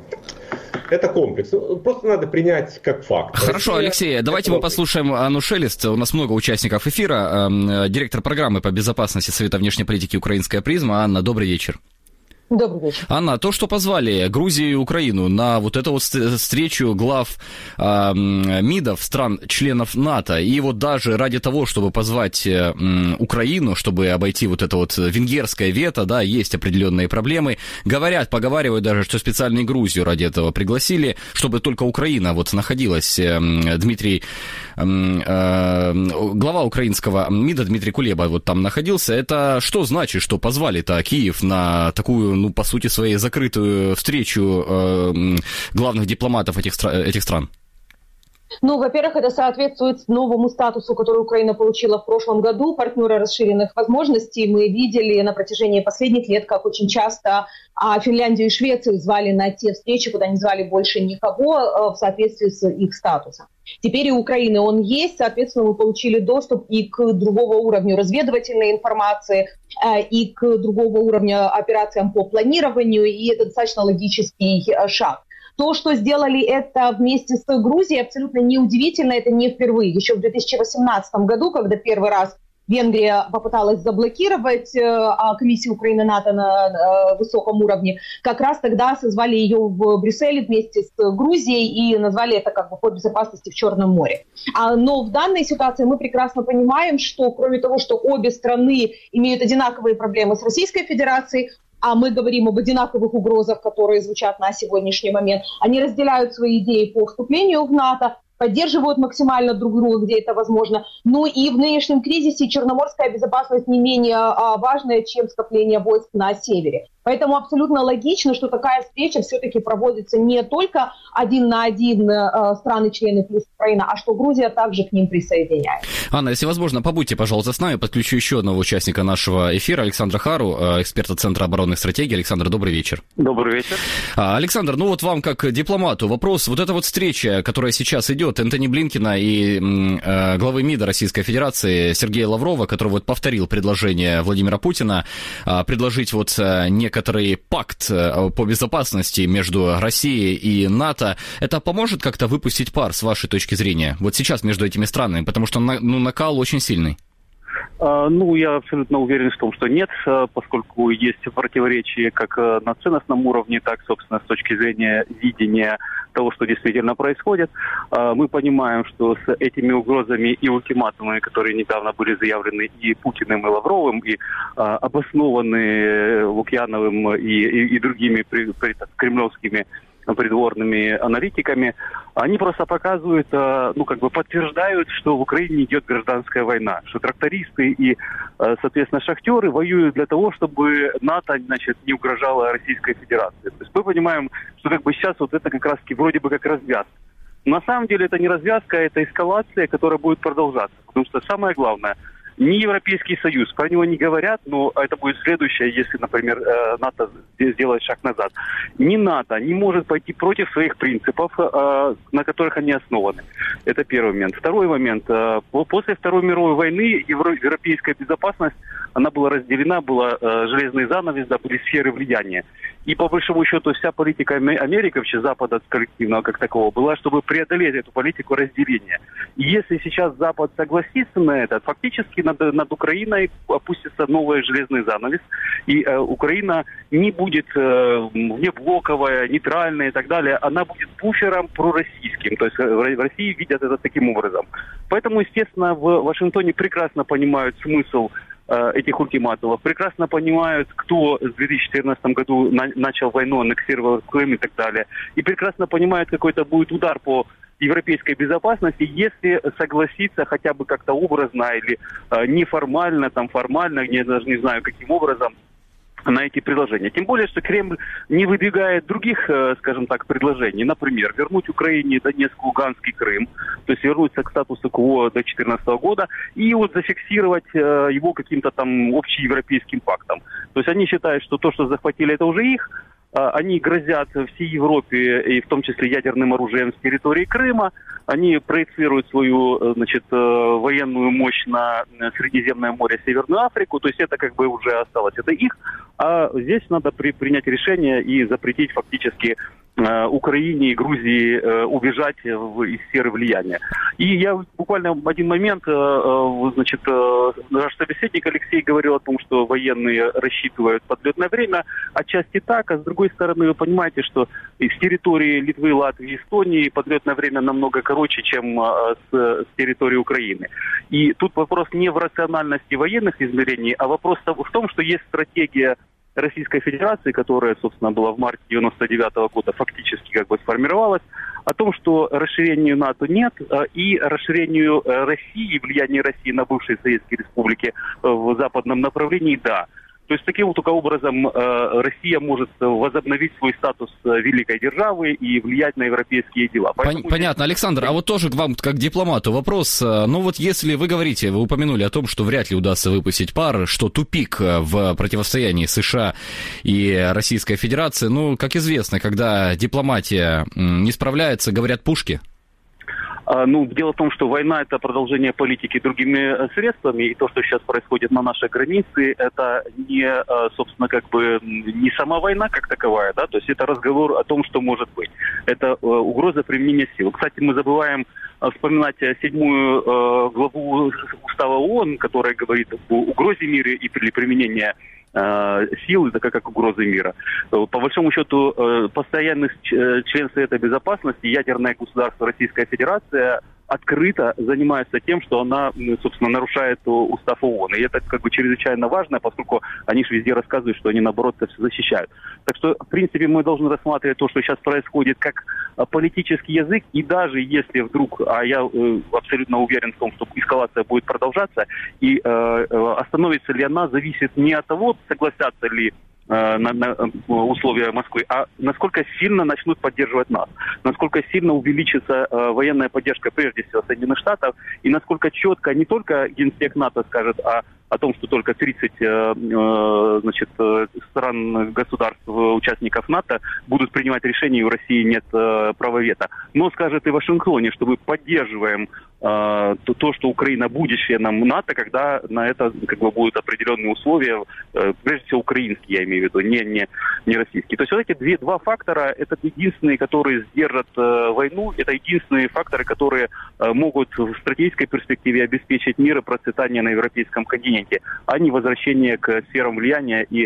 Это комплекс. Просто надо принять как факт. Хорошо, Россия... Алексей, давайте мы послушаем Анну Шелест. У нас много участников эфира. Директор программы по безопасности Совета внешней политики «Украинская призма». Анна, добрый вечер. Добрый вечер. Анна, то, что позвали Грузию и Украину на вот эту вот встречу глав э, МИДов стран-членов НАТО, и вот даже ради того, чтобы позвать э, Украину, чтобы обойти вот это вот венгерское вето, да, есть определенные проблемы, говорят, поговаривают даже, что специально и Грузию ради этого пригласили, чтобы только Украина вот находилась, э, Дмитрий, э, э, глава украинского МИДа Дмитрий Кулеба вот там находился. Это что значит, что позвали-то Киев на такую, ну, по сути, своей закрытую встречу э, главных дипломатов этих, этих стран? Ну, во-первых, это соответствует новому статусу, который Украина получила в прошлом году, партнера расширенных возможностей. Мы видели на протяжении последних лет, как очень часто а, Финляндию и Швецию звали на те встречи, куда не звали больше никого а, в соответствии с их статусом. Теперь и у Украины он есть, соответственно, мы получили доступ и к другого уровню разведывательной информации, и к другого уровню операциям по планированию, и это достаточно логический шаг. То, что сделали это вместе с Грузией, абсолютно неудивительно, это не впервые. Еще в две тысячи восемнадцатом году, когда первый раз Венгрия попыталась заблокировать э, комиссию Украины-НАТО на э, высоком уровне, как раз тогда созвали ее в Брюсселе вместе с Грузией и назвали это как бы под безопасности в Черном море. А, но в данной ситуации мы прекрасно понимаем, что кроме того, что обе страны имеют одинаковые проблемы с Российской Федерацией, а мы говорим об одинаковых угрозах, которые звучат на сегодняшний момент, они разделяют свои идеи по вступлению в НАТО, поддерживают максимально друг друга, где это возможно. Ну и в нынешнем кризисе черноморская безопасность не менее а, важная, чем скопление войск на севере. Поэтому абсолютно логично, что такая встреча все-таки проводится не только один на один э, страны-члены плюс Украина, а что Грузия также к ним присоединяется. Анна, если возможно, побудьте, пожалуйста, с нами. Подключу еще одного участника нашего эфира, Александра Хару, эксперта Центра оборонных стратегий. Александр, добрый вечер. Добрый вечер. Александр, ну вот вам как дипломату вопрос. Вот эта вот встреча, которая сейчас идет, Энтони Блинкена и э, главы МИДа Российской Федерации Сергея Лаврова, который вот повторил предложение Владимира Путина э, предложить вот э, некое некоторый пакт по безопасности между Россией и НАТО, это поможет как-то выпустить пар с вашей точки зрения? Вот сейчас между этими странами, потому что ну, накал очень сильный. Ну, я абсолютно уверен в том, что нет, поскольку есть противоречия как на ценностном уровне, так, собственно, с точки зрения видения того, что действительно происходит. Мы понимаем, что с этими угрозами и ультиматумами, которые недавно были заявлены и Путиным, и Лавровым, и обоснованы Лукьяновым и, и, и другими при, при, так, кремлевскими придворными аналитиками, они просто показывают, ну, как бы подтверждают, что в Украине идет гражданская война, что трактористы и, соответственно, шахтеры воюют для того, чтобы НАТО, значит, не угрожало Российской Федерации. То есть мы понимаем, что как бы сейчас вот это как раз-таки вроде бы как развязка. На самом деле это не развязка, это эскалация, которая будет продолжаться. Потому что самое главное, не Европейский Союз, про него не говорят, но это будет следующее, если, например, НАТО сделает шаг назад. Ни НАТО не может пойти против своих принципов, на которых они основаны. Это первый момент. Второй момент. После Второй мировой войны европейская безопасность, она была разделена, была железный занавес, да, были сферы влияния. И по большому счету вся политика Америки, вообще Запада коллективного как такового, была, чтобы преодолеть эту политику разделения. И если сейчас Запад согласится на это, фактически над, над Украиной опустится новый железный занавес, и э, Украина не будет э, внеблоковая, нейтральная и так далее, она будет буфером пророссийским. То есть в России видят это таким образом. Поэтому, естественно, в Вашингтоне прекрасно понимают смысл этих ультиматумов, прекрасно понимают, кто в две тысячи четырнадцатом году на, начал войну, аннексировал Крым и так далее. И прекрасно понимают, какой это будет удар по европейской безопасности, если согласиться хотя бы как-то образно или э, неформально, там формально, я даже не знаю каким образом, на эти предложения. Тем более, что Кремль не выдвигает других, скажем так, предложений. Например, вернуть Украине Донецк, Луганский, Крым, то есть вернуться к статусу КВО до две тысячи четырнадцатого года и вот зафиксировать его каким-то там общеевропейским пактом. То есть они считают, что то, что захватили, это уже их. Они грозят всей Европе, и в том числе ядерным оружием с территории Крыма. Они проецируют свою, значит, военную мощь на Средиземное море, Северную Африку. То есть это как бы уже осталось, это их. А здесь надо при, принять решение и запретить фактически э, Украине и Грузии э, убежать в, из сферы влияния. И я буквально один момент, э, э, значит, э, наш собеседник Алексей говорил о том, что военные рассчитывают подлетное время. Отчасти так, а с другой стороны, вы понимаете, что с территории Литвы, Латвии, Эстонии подлетное время намного короче, чем э, с, с территории Украины. И тут вопрос не в рациональности военных измерений, а вопрос в том, что есть стратегия Российской Федерации, которая, собственно, была в марте девяносто девятого года, фактически как бы сформировалась, о том, что расширению НАТО нет, и расширению России, влияние России на бывшие советские республики в западном направлении, да. То есть таким вот только образом э, Россия может возобновить свой статус великой державы и влиять на европейские дела. Поэтому... Понятно. Александр, а вот тоже к вам, как к дипломату, вопрос. Ну вот если вы говорите, вы упомянули о том, что вряд ли удастся выпустить пар, что тупик в противостоянии США и Российской Федерации, ну, как известно, когда дипломатия не справляется, говорят пушки. Ну, дело в том, что война – это продолжение политики другими средствами, и то, что сейчас происходит на нашей границе, это не, собственно, как бы не сама война как таковая, да, то есть это разговор о том, что может быть. Это угроза применения сил. Кстати, мы забываем вспоминать седьмую главу Устава ООН, которая говорит об угрозе мира и при применении силы, такая как угрозы мира. По большому счету, постоянный член Совета Безопасности, ядерное государство Российская Федерация, открыто занимается тем, что она, собственно, нарушает устав ООН. И это как бы чрезвычайно важно, поскольку они же везде рассказывают, что они, наоборот, это все защищают. Так что, в принципе, мы должны рассматривать то, что сейчас происходит, как политический язык. И даже если вдруг, а я э, абсолютно уверен в том, что эскалация будет продолжаться, и э, остановится ли она, зависит не от того, согласятся ли На, на условия Москвы, а насколько сильно начнут поддерживать нас, насколько сильно увеличится э, военная поддержка, прежде всего, Соединенных Штатов, и насколько четко не только генсек НАТО скажет о, о том, что только тридцать э, э, значит, стран, государств, участников НАТО будут принимать решения, и у России нет э, права вето, но скажет и Вашингтоне, что мы поддерживаем э, то, то, что Украина будет членом НАТО, когда на это как бы будут определенные условия, э, прежде всего украинские, я имею в виду, не, не, не российские. То есть вот эти две, два фактора, это единственные, которые сдержат э, войну, это единственные факторы, которые э, могут в стратегической перспективе обеспечить мир и процветание на европейском континенте, а не возвращение к сферам влияния и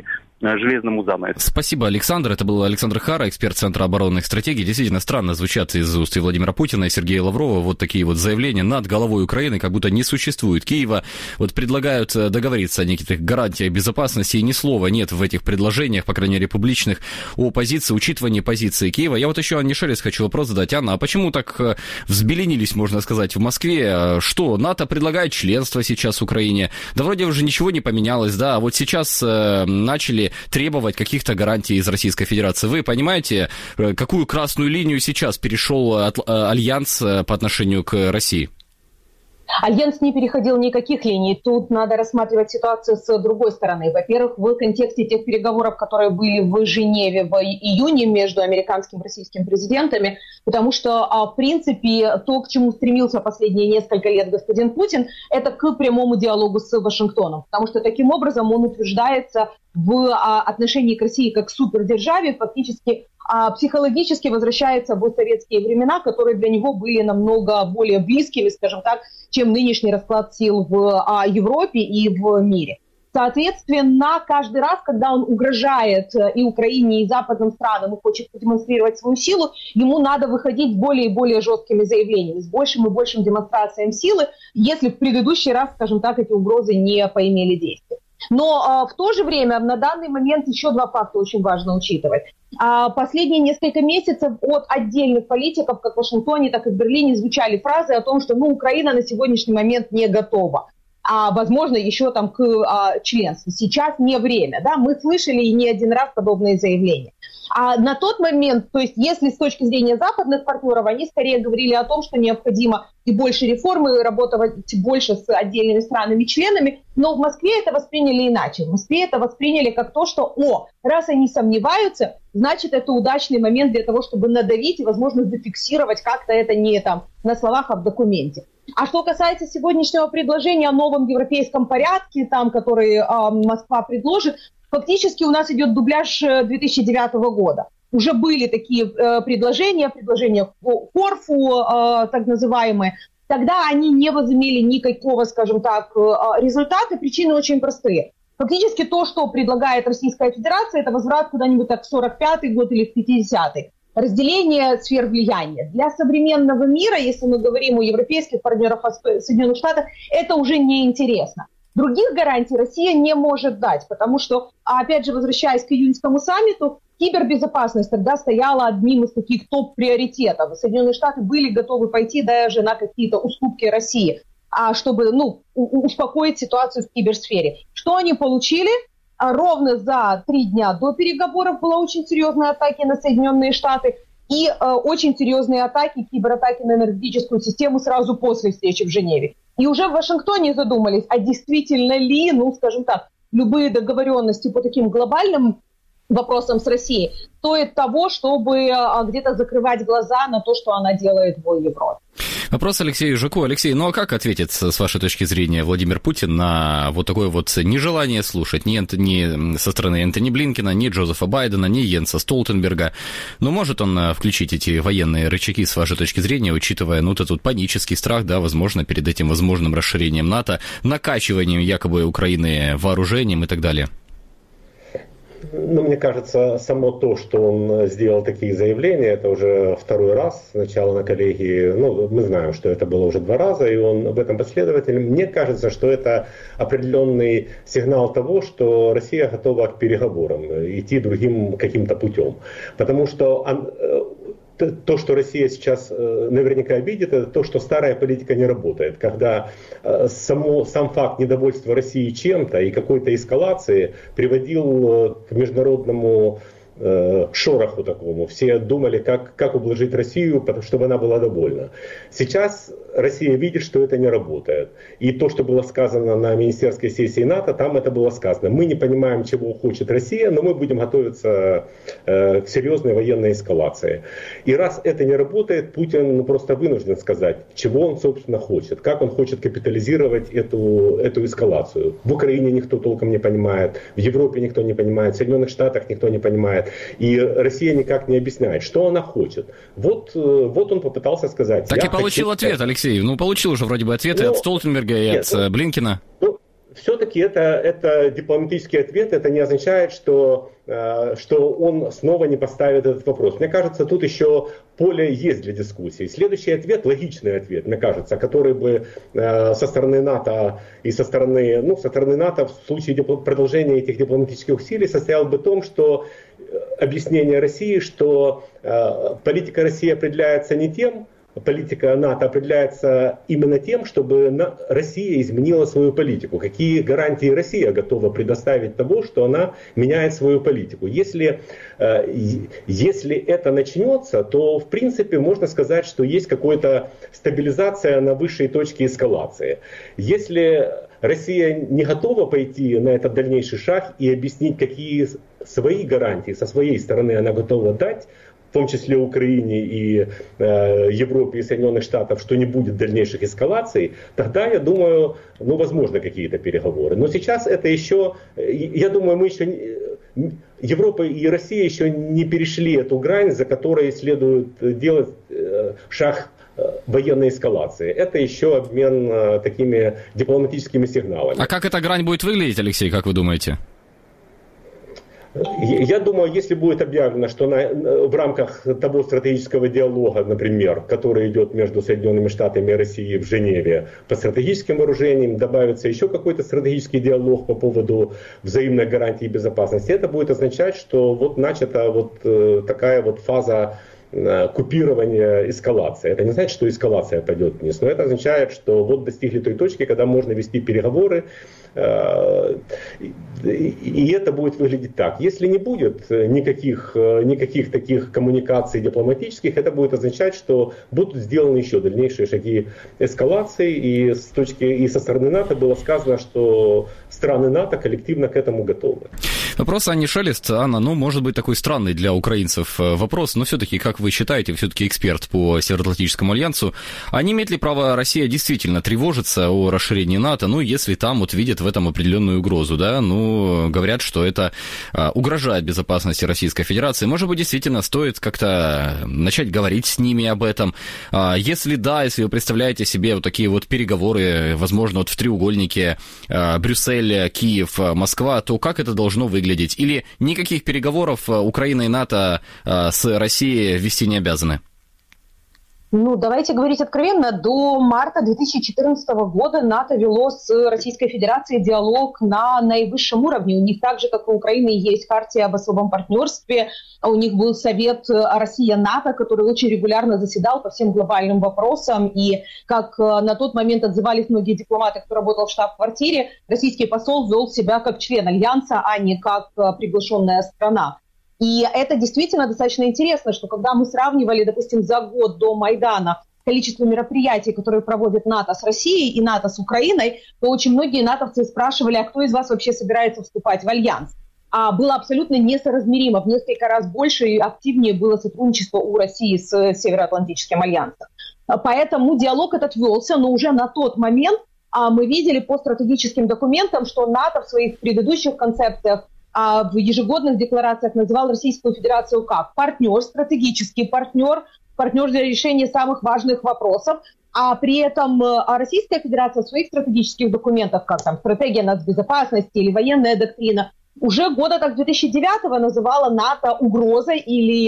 железному занавесу. Спасибо, Александр. Это был Александр Хара, эксперт Центра оборонных стратегий. Действительно странно звучат из уст и Владимира Путина, и Сергея Лаврова вот такие вот заявления над головой Украины, как будто не существует Киева. Вот предлагают договориться о неких гарантиях безопасности, и ни слова нет в этих предложениях, по крайней мере, публичных, о позиции, учитывании позиции Киева. Я вот еще Анне Шелест хочу вопрос задать. Анна, а почему так взбеленились, можно сказать, в Москве? Что, НАТО предлагает членство сейчас Украине? Да вроде уже ничего не поменялось, да, а вот сейчас э, начали требовать каких-то гарантий из Российской Федерации. Вы понимаете, какую красную линию сейчас перешел Альянс по отношению к России? Альянс не переходил никаких линий. Тут надо рассматривать ситуацию с другой стороны. Во-первых, в контексте тех переговоров, которые были в Женеве в июне между американским и российским президентами, потому что, в принципе, то, к чему стремился последние несколько лет господин Путин, это к прямому диалогу с Вашингтоном. Потому что таким образом он утверждается в отношении к России как к супердержаве, фактически психологически возвращается в советские времена, которые для него были намного более близкими, скажем так, чем нынешний расклад сил в Европе и в мире. Соответственно, каждый раз, когда он угрожает и Украине, и западным странам, и хочет продемонстрировать свою силу, ему надо выходить с более и более жесткими заявлениями, с большим и большим демонстрацией силы, если в предыдущий раз, скажем так, эти угрозы не поимели действия. Но э, в то же время на данный момент еще два факта очень важно учитывать. А последние несколько месяцев от отдельных политиков, как в Вашингтоне, так и в Берлине, звучали фразы о том, что ну, Украина на сегодняшний момент не готова, а возможно еще там к а, членству. Сейчас не время. Да? Мы слышали и не один раз подобные заявления. А на тот момент, то есть если с точки зрения западных партнеров, они скорее говорили о том, что необходимо и больше реформы, работать больше с отдельными странами-членами, но в Москве это восприняли иначе. В Москве это восприняли как то, что, о, раз они сомневаются, значит, это удачный момент для того, чтобы надавить и, возможно, зафиксировать как-то это не там на словах, а в документе. А что касается сегодняшнего предложения о новом европейском порядке, там, который э, Москва предложит, фактически у нас идет дубляж две тысячи девятого года. Уже были такие э, предложения, предложения Корфу, э, так называемые. Тогда они не возымели никакого, скажем так, э, результата. Причины очень простые. Фактически то, что предлагает Российская Федерация, это возврат куда-нибудь так в сорок пятый год или в пятидесятый. Разделение сфер влияния. Для современного мира, если мы говорим о европейских партнерах, о Соединенных Штатах, это уже неинтересно. Других гарантий Россия не может дать, потому что, опять же, возвращаясь к июньскому саммиту, кибербезопасность тогда стояла одним из таких топ-приоритетов. Соединенные Штаты были готовы пойти даже на какие-то уступки России, чтобы ну, успокоить ситуацию в киберсфере. Что они получили? Ровно за три дня до переговоров была очень серьезная атака на Соединенные Штаты и э, очень серьезные атаки, кибератаки на энергетическую систему сразу после встречи в Женеве. И уже в Вашингтоне задумались, а действительно ли, ну, скажем так, любые договоренности по таким глобальным вопросам с Россией стоит того, чтобы а, где-то закрывать глаза на то, что она делает в Европе. Вопрос Алексею Жуку. Алексей, ну а как ответит, с вашей точки зрения, Владимир Путин на вот такое вот нежелание слушать ни, ни со стороны Энтони Блинкена, ни Джозефа Байдена, ни Йенса Столтенберга? Но может он включить эти военные рычаги, с вашей точки зрения, учитывая ну, вот этот панический страх, да, возможно, перед этим возможным расширением НАТО, накачиванием якобы Украины вооружением и так далее? Ну, мне кажется, само то, что он сделал такие заявления, это уже второй раз. Сначала на коллегии, ну, мы знаем, что это было уже два раза, и он об этом последовательно. Мне кажется, что это определенный сигнал того, что Россия готова к переговорам, идти другим каким-то путем. Потому что то, что Россия сейчас наверняка видит, это то, что старая политика не работает. Когда само, сам факт недовольства России чем-то и какой-то эскалации приводил к международному шороху такому. Все думали, как, как ублажить Россию, чтобы она была довольна. Сейчас Россия видит, что это не работает. И то, что было сказано на министерской сессии НАТО, там это было сказано. Мы не понимаем, чего хочет Россия, но мы будем готовиться э, к серьезной военной эскалации. И раз это не работает, Путин ну, просто вынужден сказать, чего он, собственно, хочет. Как он хочет капитализировать эту, эту эскалацию. В Украине никто толком не понимает, в Европе никто не понимает, в Соединенных Штатах никто не понимает. И Россия никак не объясняет, что она хочет. Вот, вот он попытался сказать. Так и получил хочу... ответ, Алексей. Ну, получил уже вроде бы ответы ну, от Столтенберга и нет, от ну, Блинкена. Ну, все-таки это, это дипломатический ответ, это не означает, что, что он снова не поставит этот вопрос. Мне кажется, тут еще поле есть для дискуссии. Следующий ответ, логичный ответ, мне кажется, который бы со стороны НАТО и со стороны, ну, со стороны НАТО в случае продолжения этих дипломатических усилий состоял бы в том, что объяснение России, что политика России определяется не тем, политика НАТО определяется именно тем, чтобы Россия изменила свою политику. Какие гарантии Россия готова предоставить того, что она меняет свою политику. Если, если это начнется, то в принципе можно сказать, что есть какая-то стабилизация на высшей точке эскалации. Если Россия не готова пойти на этот дальнейший шаг и объяснить, какие свои гарантии со своей стороны она готова дать, в том числе Украине и э, Европе и Соединенных Штатов, что не будет дальнейших эскалаций, тогда, я думаю, ну, возможно, какие-то переговоры. Но сейчас это еще, я думаю, мы еще, Европа и Россия еще не перешли эту грань, за которой следует делать э, шаг военной эскалации. Это еще обмен э, такими дипломатическими сигналами. А как эта грань будет выглядеть, Алексей, как вы думаете? Я думаю, если будет объявлено, что на, в рамках того стратегического диалога, например, который идет между Соединенными Штатами и Россией в Женеве по стратегическим вооружениям, добавится еще какой-то стратегический диалог по поводу взаимной гарантии безопасности, это будет означать, что вот начата вот такая вот фаза купирования эскалации. Это не значит, что эскалация пойдет вниз, но это означает, что вот достигли той точки, когда можно вести переговоры, и это будет выглядеть так. Если не будет никаких, никаких таких коммуникаций дипломатических, это будет означать, что будут сделаны еще дальнейшие шаги эскалации, и, с точки, и со стороны НАТО было сказано, что страны НАТО коллективно к этому готовы. Вопрос Анни Шелест. Анна, ну, может быть, такой странный для украинцев вопрос, но все-таки, как вы считаете, все-таки эксперт по Североатлантическому альянсу, а не имеет ли право Россия действительно тревожиться о расширении НАТО, ну, если там вот видят в этом определенную угрозу, да, ну, говорят, что это а, угрожает безопасности Российской Федерации, может быть, действительно стоит как-то начать говорить с ними об этом, а, если да, если вы представляете себе вот такие вот переговоры, возможно, вот в треугольнике а, Брюссель, Киев, Москва, то как это должно выглядеть? Или никаких переговоров Украина и НАТО а, с Россией вести не обязаны? Ну, давайте говорить откровенно. До марта две тысячи четырнадцатого года НАТО вело с Российской Федерацией диалог на наивысшем уровне. У них так же, как и у Украины, есть хартия об особом партнерстве. У них был совет Россия-НАТО, который очень регулярно заседал по всем глобальным вопросам. И как на тот момент отзывались многие дипломаты, кто работал в штаб-квартире, российский посол вел себя как член Альянса, а не как приглашенная страна. И это действительно достаточно интересно, что когда мы сравнивали, допустим, за год до Майдана количество мероприятий, которые проводит НАТО с Россией и НАТО с Украиной, то очень многие натовцы спрашивали, а кто из вас вообще собирается вступать в Альянс? А было абсолютно несоразмеримо, в несколько раз больше и активнее было сотрудничество у России с Североатлантическим альянсом. Поэтому диалог этот велся, но уже на тот момент мы видели по стратегическим документам, что НАТО в своих предыдущих концепциях а в ежегодных декларациях называл Российскую Федерацию как партнер, стратегический партнер, партнер для решения самых важных вопросов, а при этом Российская Федерация в своих стратегических документах, как там стратегия нацбезопасности или военная доктрина, уже года так две тысячи девятого называла НАТО угрозой или,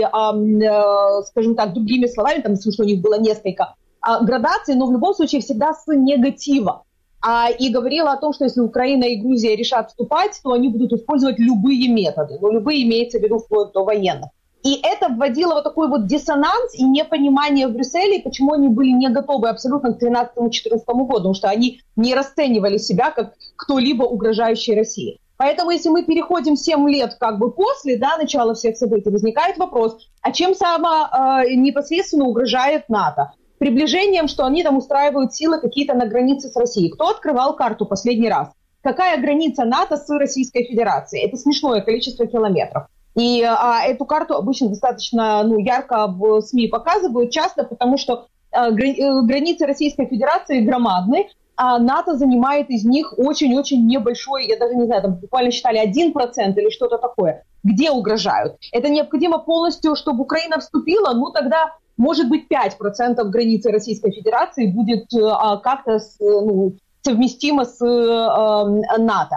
э, скажем так, другими словами, там, потому что у них было несколько э, градаций, но в любом случае всегда с негатива. А, и говорила о том, что если Украина и Грузия решат вступать, то они будут использовать любые методы, но любые имеется в виду вплоть до военных. И это вводило вот такой вот диссонанс и непонимание в Брюсселе, почему они были не готовы абсолютно к две тысячи тринадцатому — две тысячи четырнадцатому году, потому что они не расценивали себя как кто-либо угрожающий России. Поэтому если мы переходим семь лет как бы после, да, начала всех событий, возникает вопрос, а чем само э, непосредственно угрожает НАТО? Приближением, что они там устраивают силы какие-то на границе с Россией. Кто открывал карту последний раз? Какая граница НАТО с Российской Федерацией? Это смешное количество километров. И а, эту карту обычно достаточно ну, ярко в СМИ показывают часто, потому что а, границы Российской Федерации громадны, а НАТО занимает из них очень-очень небольшой, я даже не знаю, там буквально считали один процент или что-то такое. Где угрожают? Это необходимо полностью, чтобы Украина вступила, ну тогда... Может быть, пять процентов границы Российской Федерации будет а, как-то с, ну, совместимо с э, НАТО.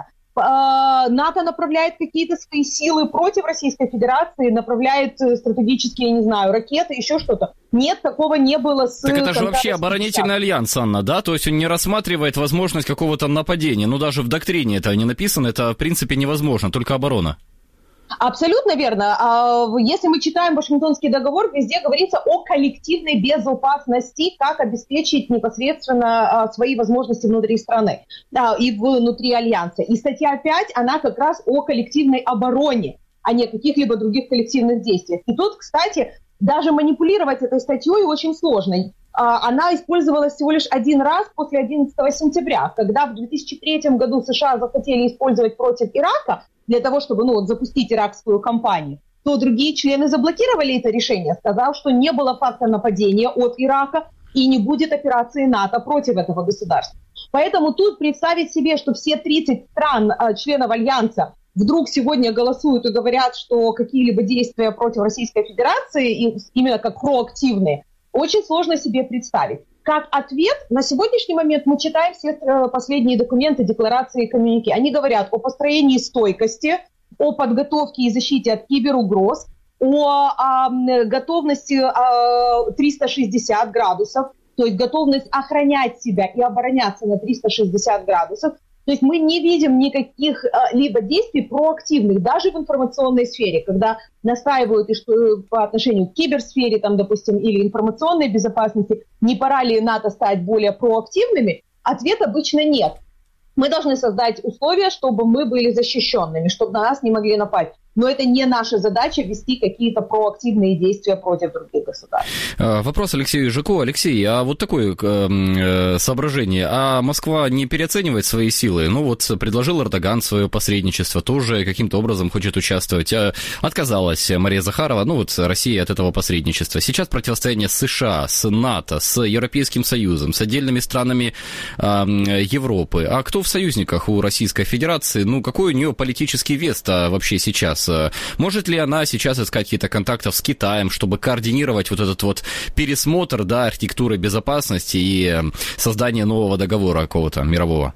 НАТО направляет какие-то свои силы против Российской Федерации, направляет стратегические, я не знаю, ракеты, еще что-то. Нет, такого не было с... Так это же вообще оборонительный альянс, Анна, да? То есть он не рассматривает возможность какого-то нападения. Ну, даже в доктрине это не написано, это в принципе невозможно, только оборона. Абсолютно верно. Если мы читаем Вашингтонский договор, везде говорится о коллективной безопасности, как обеспечить непосредственно свои возможности внутри страны и внутри альянса. И статья пять, она как раз о коллективной обороне, а не каких-либо других коллективных действиях. И тут, кстати, даже манипулировать этой статьей очень сложно. Она использовалась всего лишь один раз после одиннадцатого сентября, когда в две тысячи третьем году США захотели использовать против Ирака для того, чтобы ну, вот, запустить иракскую кампанию, то другие члены заблокировали это решение, сказав, что не было факта нападения от Ирака и не будет операции НАТО против этого государства. Поэтому тут представить себе, что все тридцать стран, членов Альянса, вдруг сегодня голосуют и говорят, что какие-либо действия против Российской Федерации, именно как проактивные, очень сложно себе представить. Как ответ, на сегодняшний момент мы читаем все последние документы, декларации и коммюнике. Они говорят о построении стойкости, о подготовке и защите от киберугроз, о, о готовности о, триста шестьдесят градусов, то есть готовность охранять себя и обороняться на триста шестьдесят градусов. То есть мы не видим никаких а, либо действий проактивных, даже в информационной сфере, когда настаивают и что, по отношению к киберсфере, там, допустим, или информационной безопасности, не пора ли НАТО стать более проактивными, ответ обычно нет. Мы должны создать условия, чтобы мы были защищенными, чтобы на нас не могли напасть. Но это не наша задача вести какие-то проактивные действия против других государств. Вопрос Алексею Жуку. Алексей, а вот такое э, соображение. А Москва не переоценивает свои силы? Ну вот предложил Эрдоган свое посредничество, тоже каким-то образом хочет участвовать. Отказалась Мария Захарова, ну вот Россия от этого посредничества. Сейчас противостояние с США, с НАТО, с Европейским Союзом, с отдельными странами э, Европы. А кто в союзниках у Российской Федерации? Ну какой у нее политический вес-то вообще сейчас? Может ли она сейчас искать какие-то контакты с Китаем, чтобы координировать вот этот вот пересмотр, да, архитектуры безопасности и создание нового договора какого-то мирового?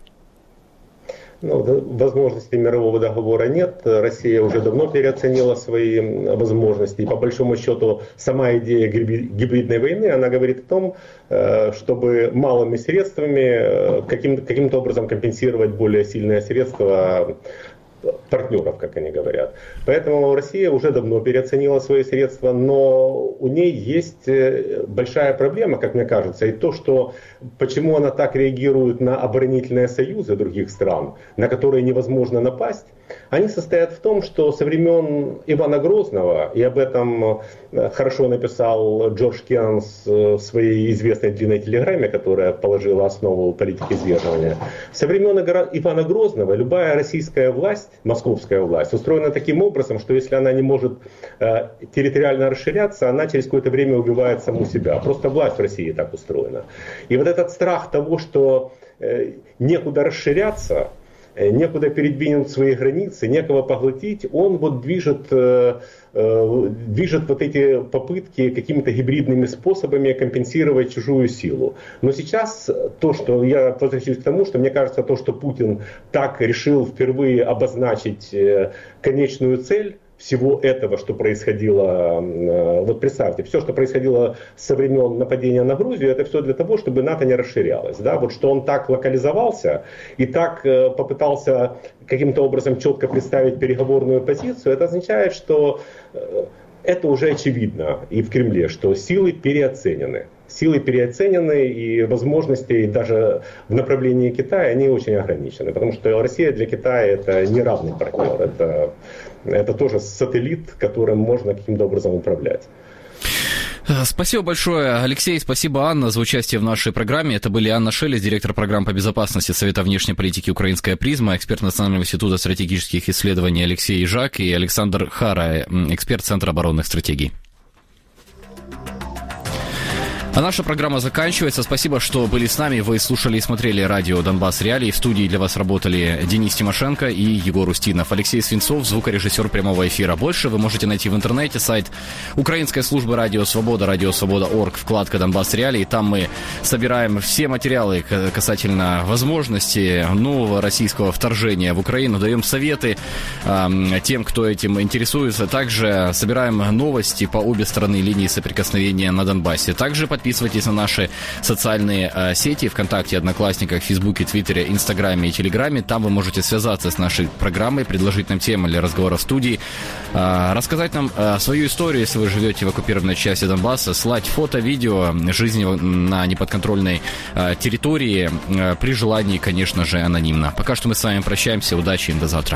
Ну, возможностей мирового договора нет. Россия уже давно переоценила свои возможности. И по большому счету сама идея гибридной войны, она говорит о том, чтобы малыми средствами каким-то, каким-то образом компенсировать более сильные средства партнеров, как они говорят. Поэтому Россия уже давно переоценила свои средства, но у ней есть большая проблема, как мне кажется, и то, что почему она так реагирует на оборонительные союзы других стран, на которые невозможно напасть, они состоят в том, что со времен Ивана Грозного, и об этом хорошо написал Джордж Кеннс в своей известной длинной телеграмме, которая положила основу политики сдерживания, со времен Ивана Грозного любая российская власть, московская власть, устроена таким образом, что если она не может э, территориально расширяться, она через какое-то время убивает саму себя. Просто власть в России так устроена. И вот этот страх того, что э, некуда расширяться, некуда передвинуть свои границы, некого поглотить, он вот движет, э, э, движет вот эти попытки какими-то гибридными способами компенсировать чужую силу. Но сейчас то, что я возвращаюсь к тому, что мне кажется, то, что Путин так решил впервые обозначить э, конечную цель всего этого, что происходило, вот представьте, все, что происходило со времен нападения на Грузию, это все для того, чтобы НАТО не расширялось. Да? Вот что он так локализовался и так попытался каким-то образом четко представить переговорную позицию, это означает, что это уже очевидно и в Кремле, что силы переоценены. Силы переоценены, и возможности даже в направлении Китая, они очень ограничены. Потому что Россия для Китая это не равный партнер, это, это тоже сателлит, которым можно каким-то образом управлять. Спасибо большое, Алексей, спасибо, Анна, за участие в нашей программе. Это были Анна Шелест, директор программ по безопасности Совета внешней политики «Украинская призма», эксперт Национального института стратегических исследований Алексей Жак и Александр Хара, эксперт Центра оборонных стратегий. А наша программа заканчивается. Спасибо, что были с нами. Вы слушали и смотрели радио «Донбасс Реалии». В студии для вас работали Денис Тимошенко и Егор Устинов. Алексей Свинцов, звукорежиссер прямого эфира. Больше вы можете найти в интернете сайт Украинской службы «Радио Свобода», радио свобода точка орг, вкладка «Донбасс Реалии». Там мы собираем все материалы касательно возможности нового российского вторжения в Украину. Даем советы э, тем, кто этим интересуется. Также собираем новости по обе стороны линии соприкосновения на Донбассе. Также подписывайтесь на наши социальные э, сети ВКонтакте, Одноклассниках, Фейсбуке, Твиттере, Инстаграме и Телеграме. Там вы можете связаться с нашей программой, предложить нам темы для разговора в студии, э, рассказать нам э, свою историю, если вы живете в оккупированной части Донбасса, слать фото, видео жизни на неподконтрольной э, территории, э, при желании, конечно же, анонимно. Пока что мы с вами прощаемся. Удачи и до завтра.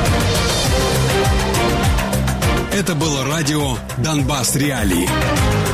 Это было радио «Донбасс Реалии».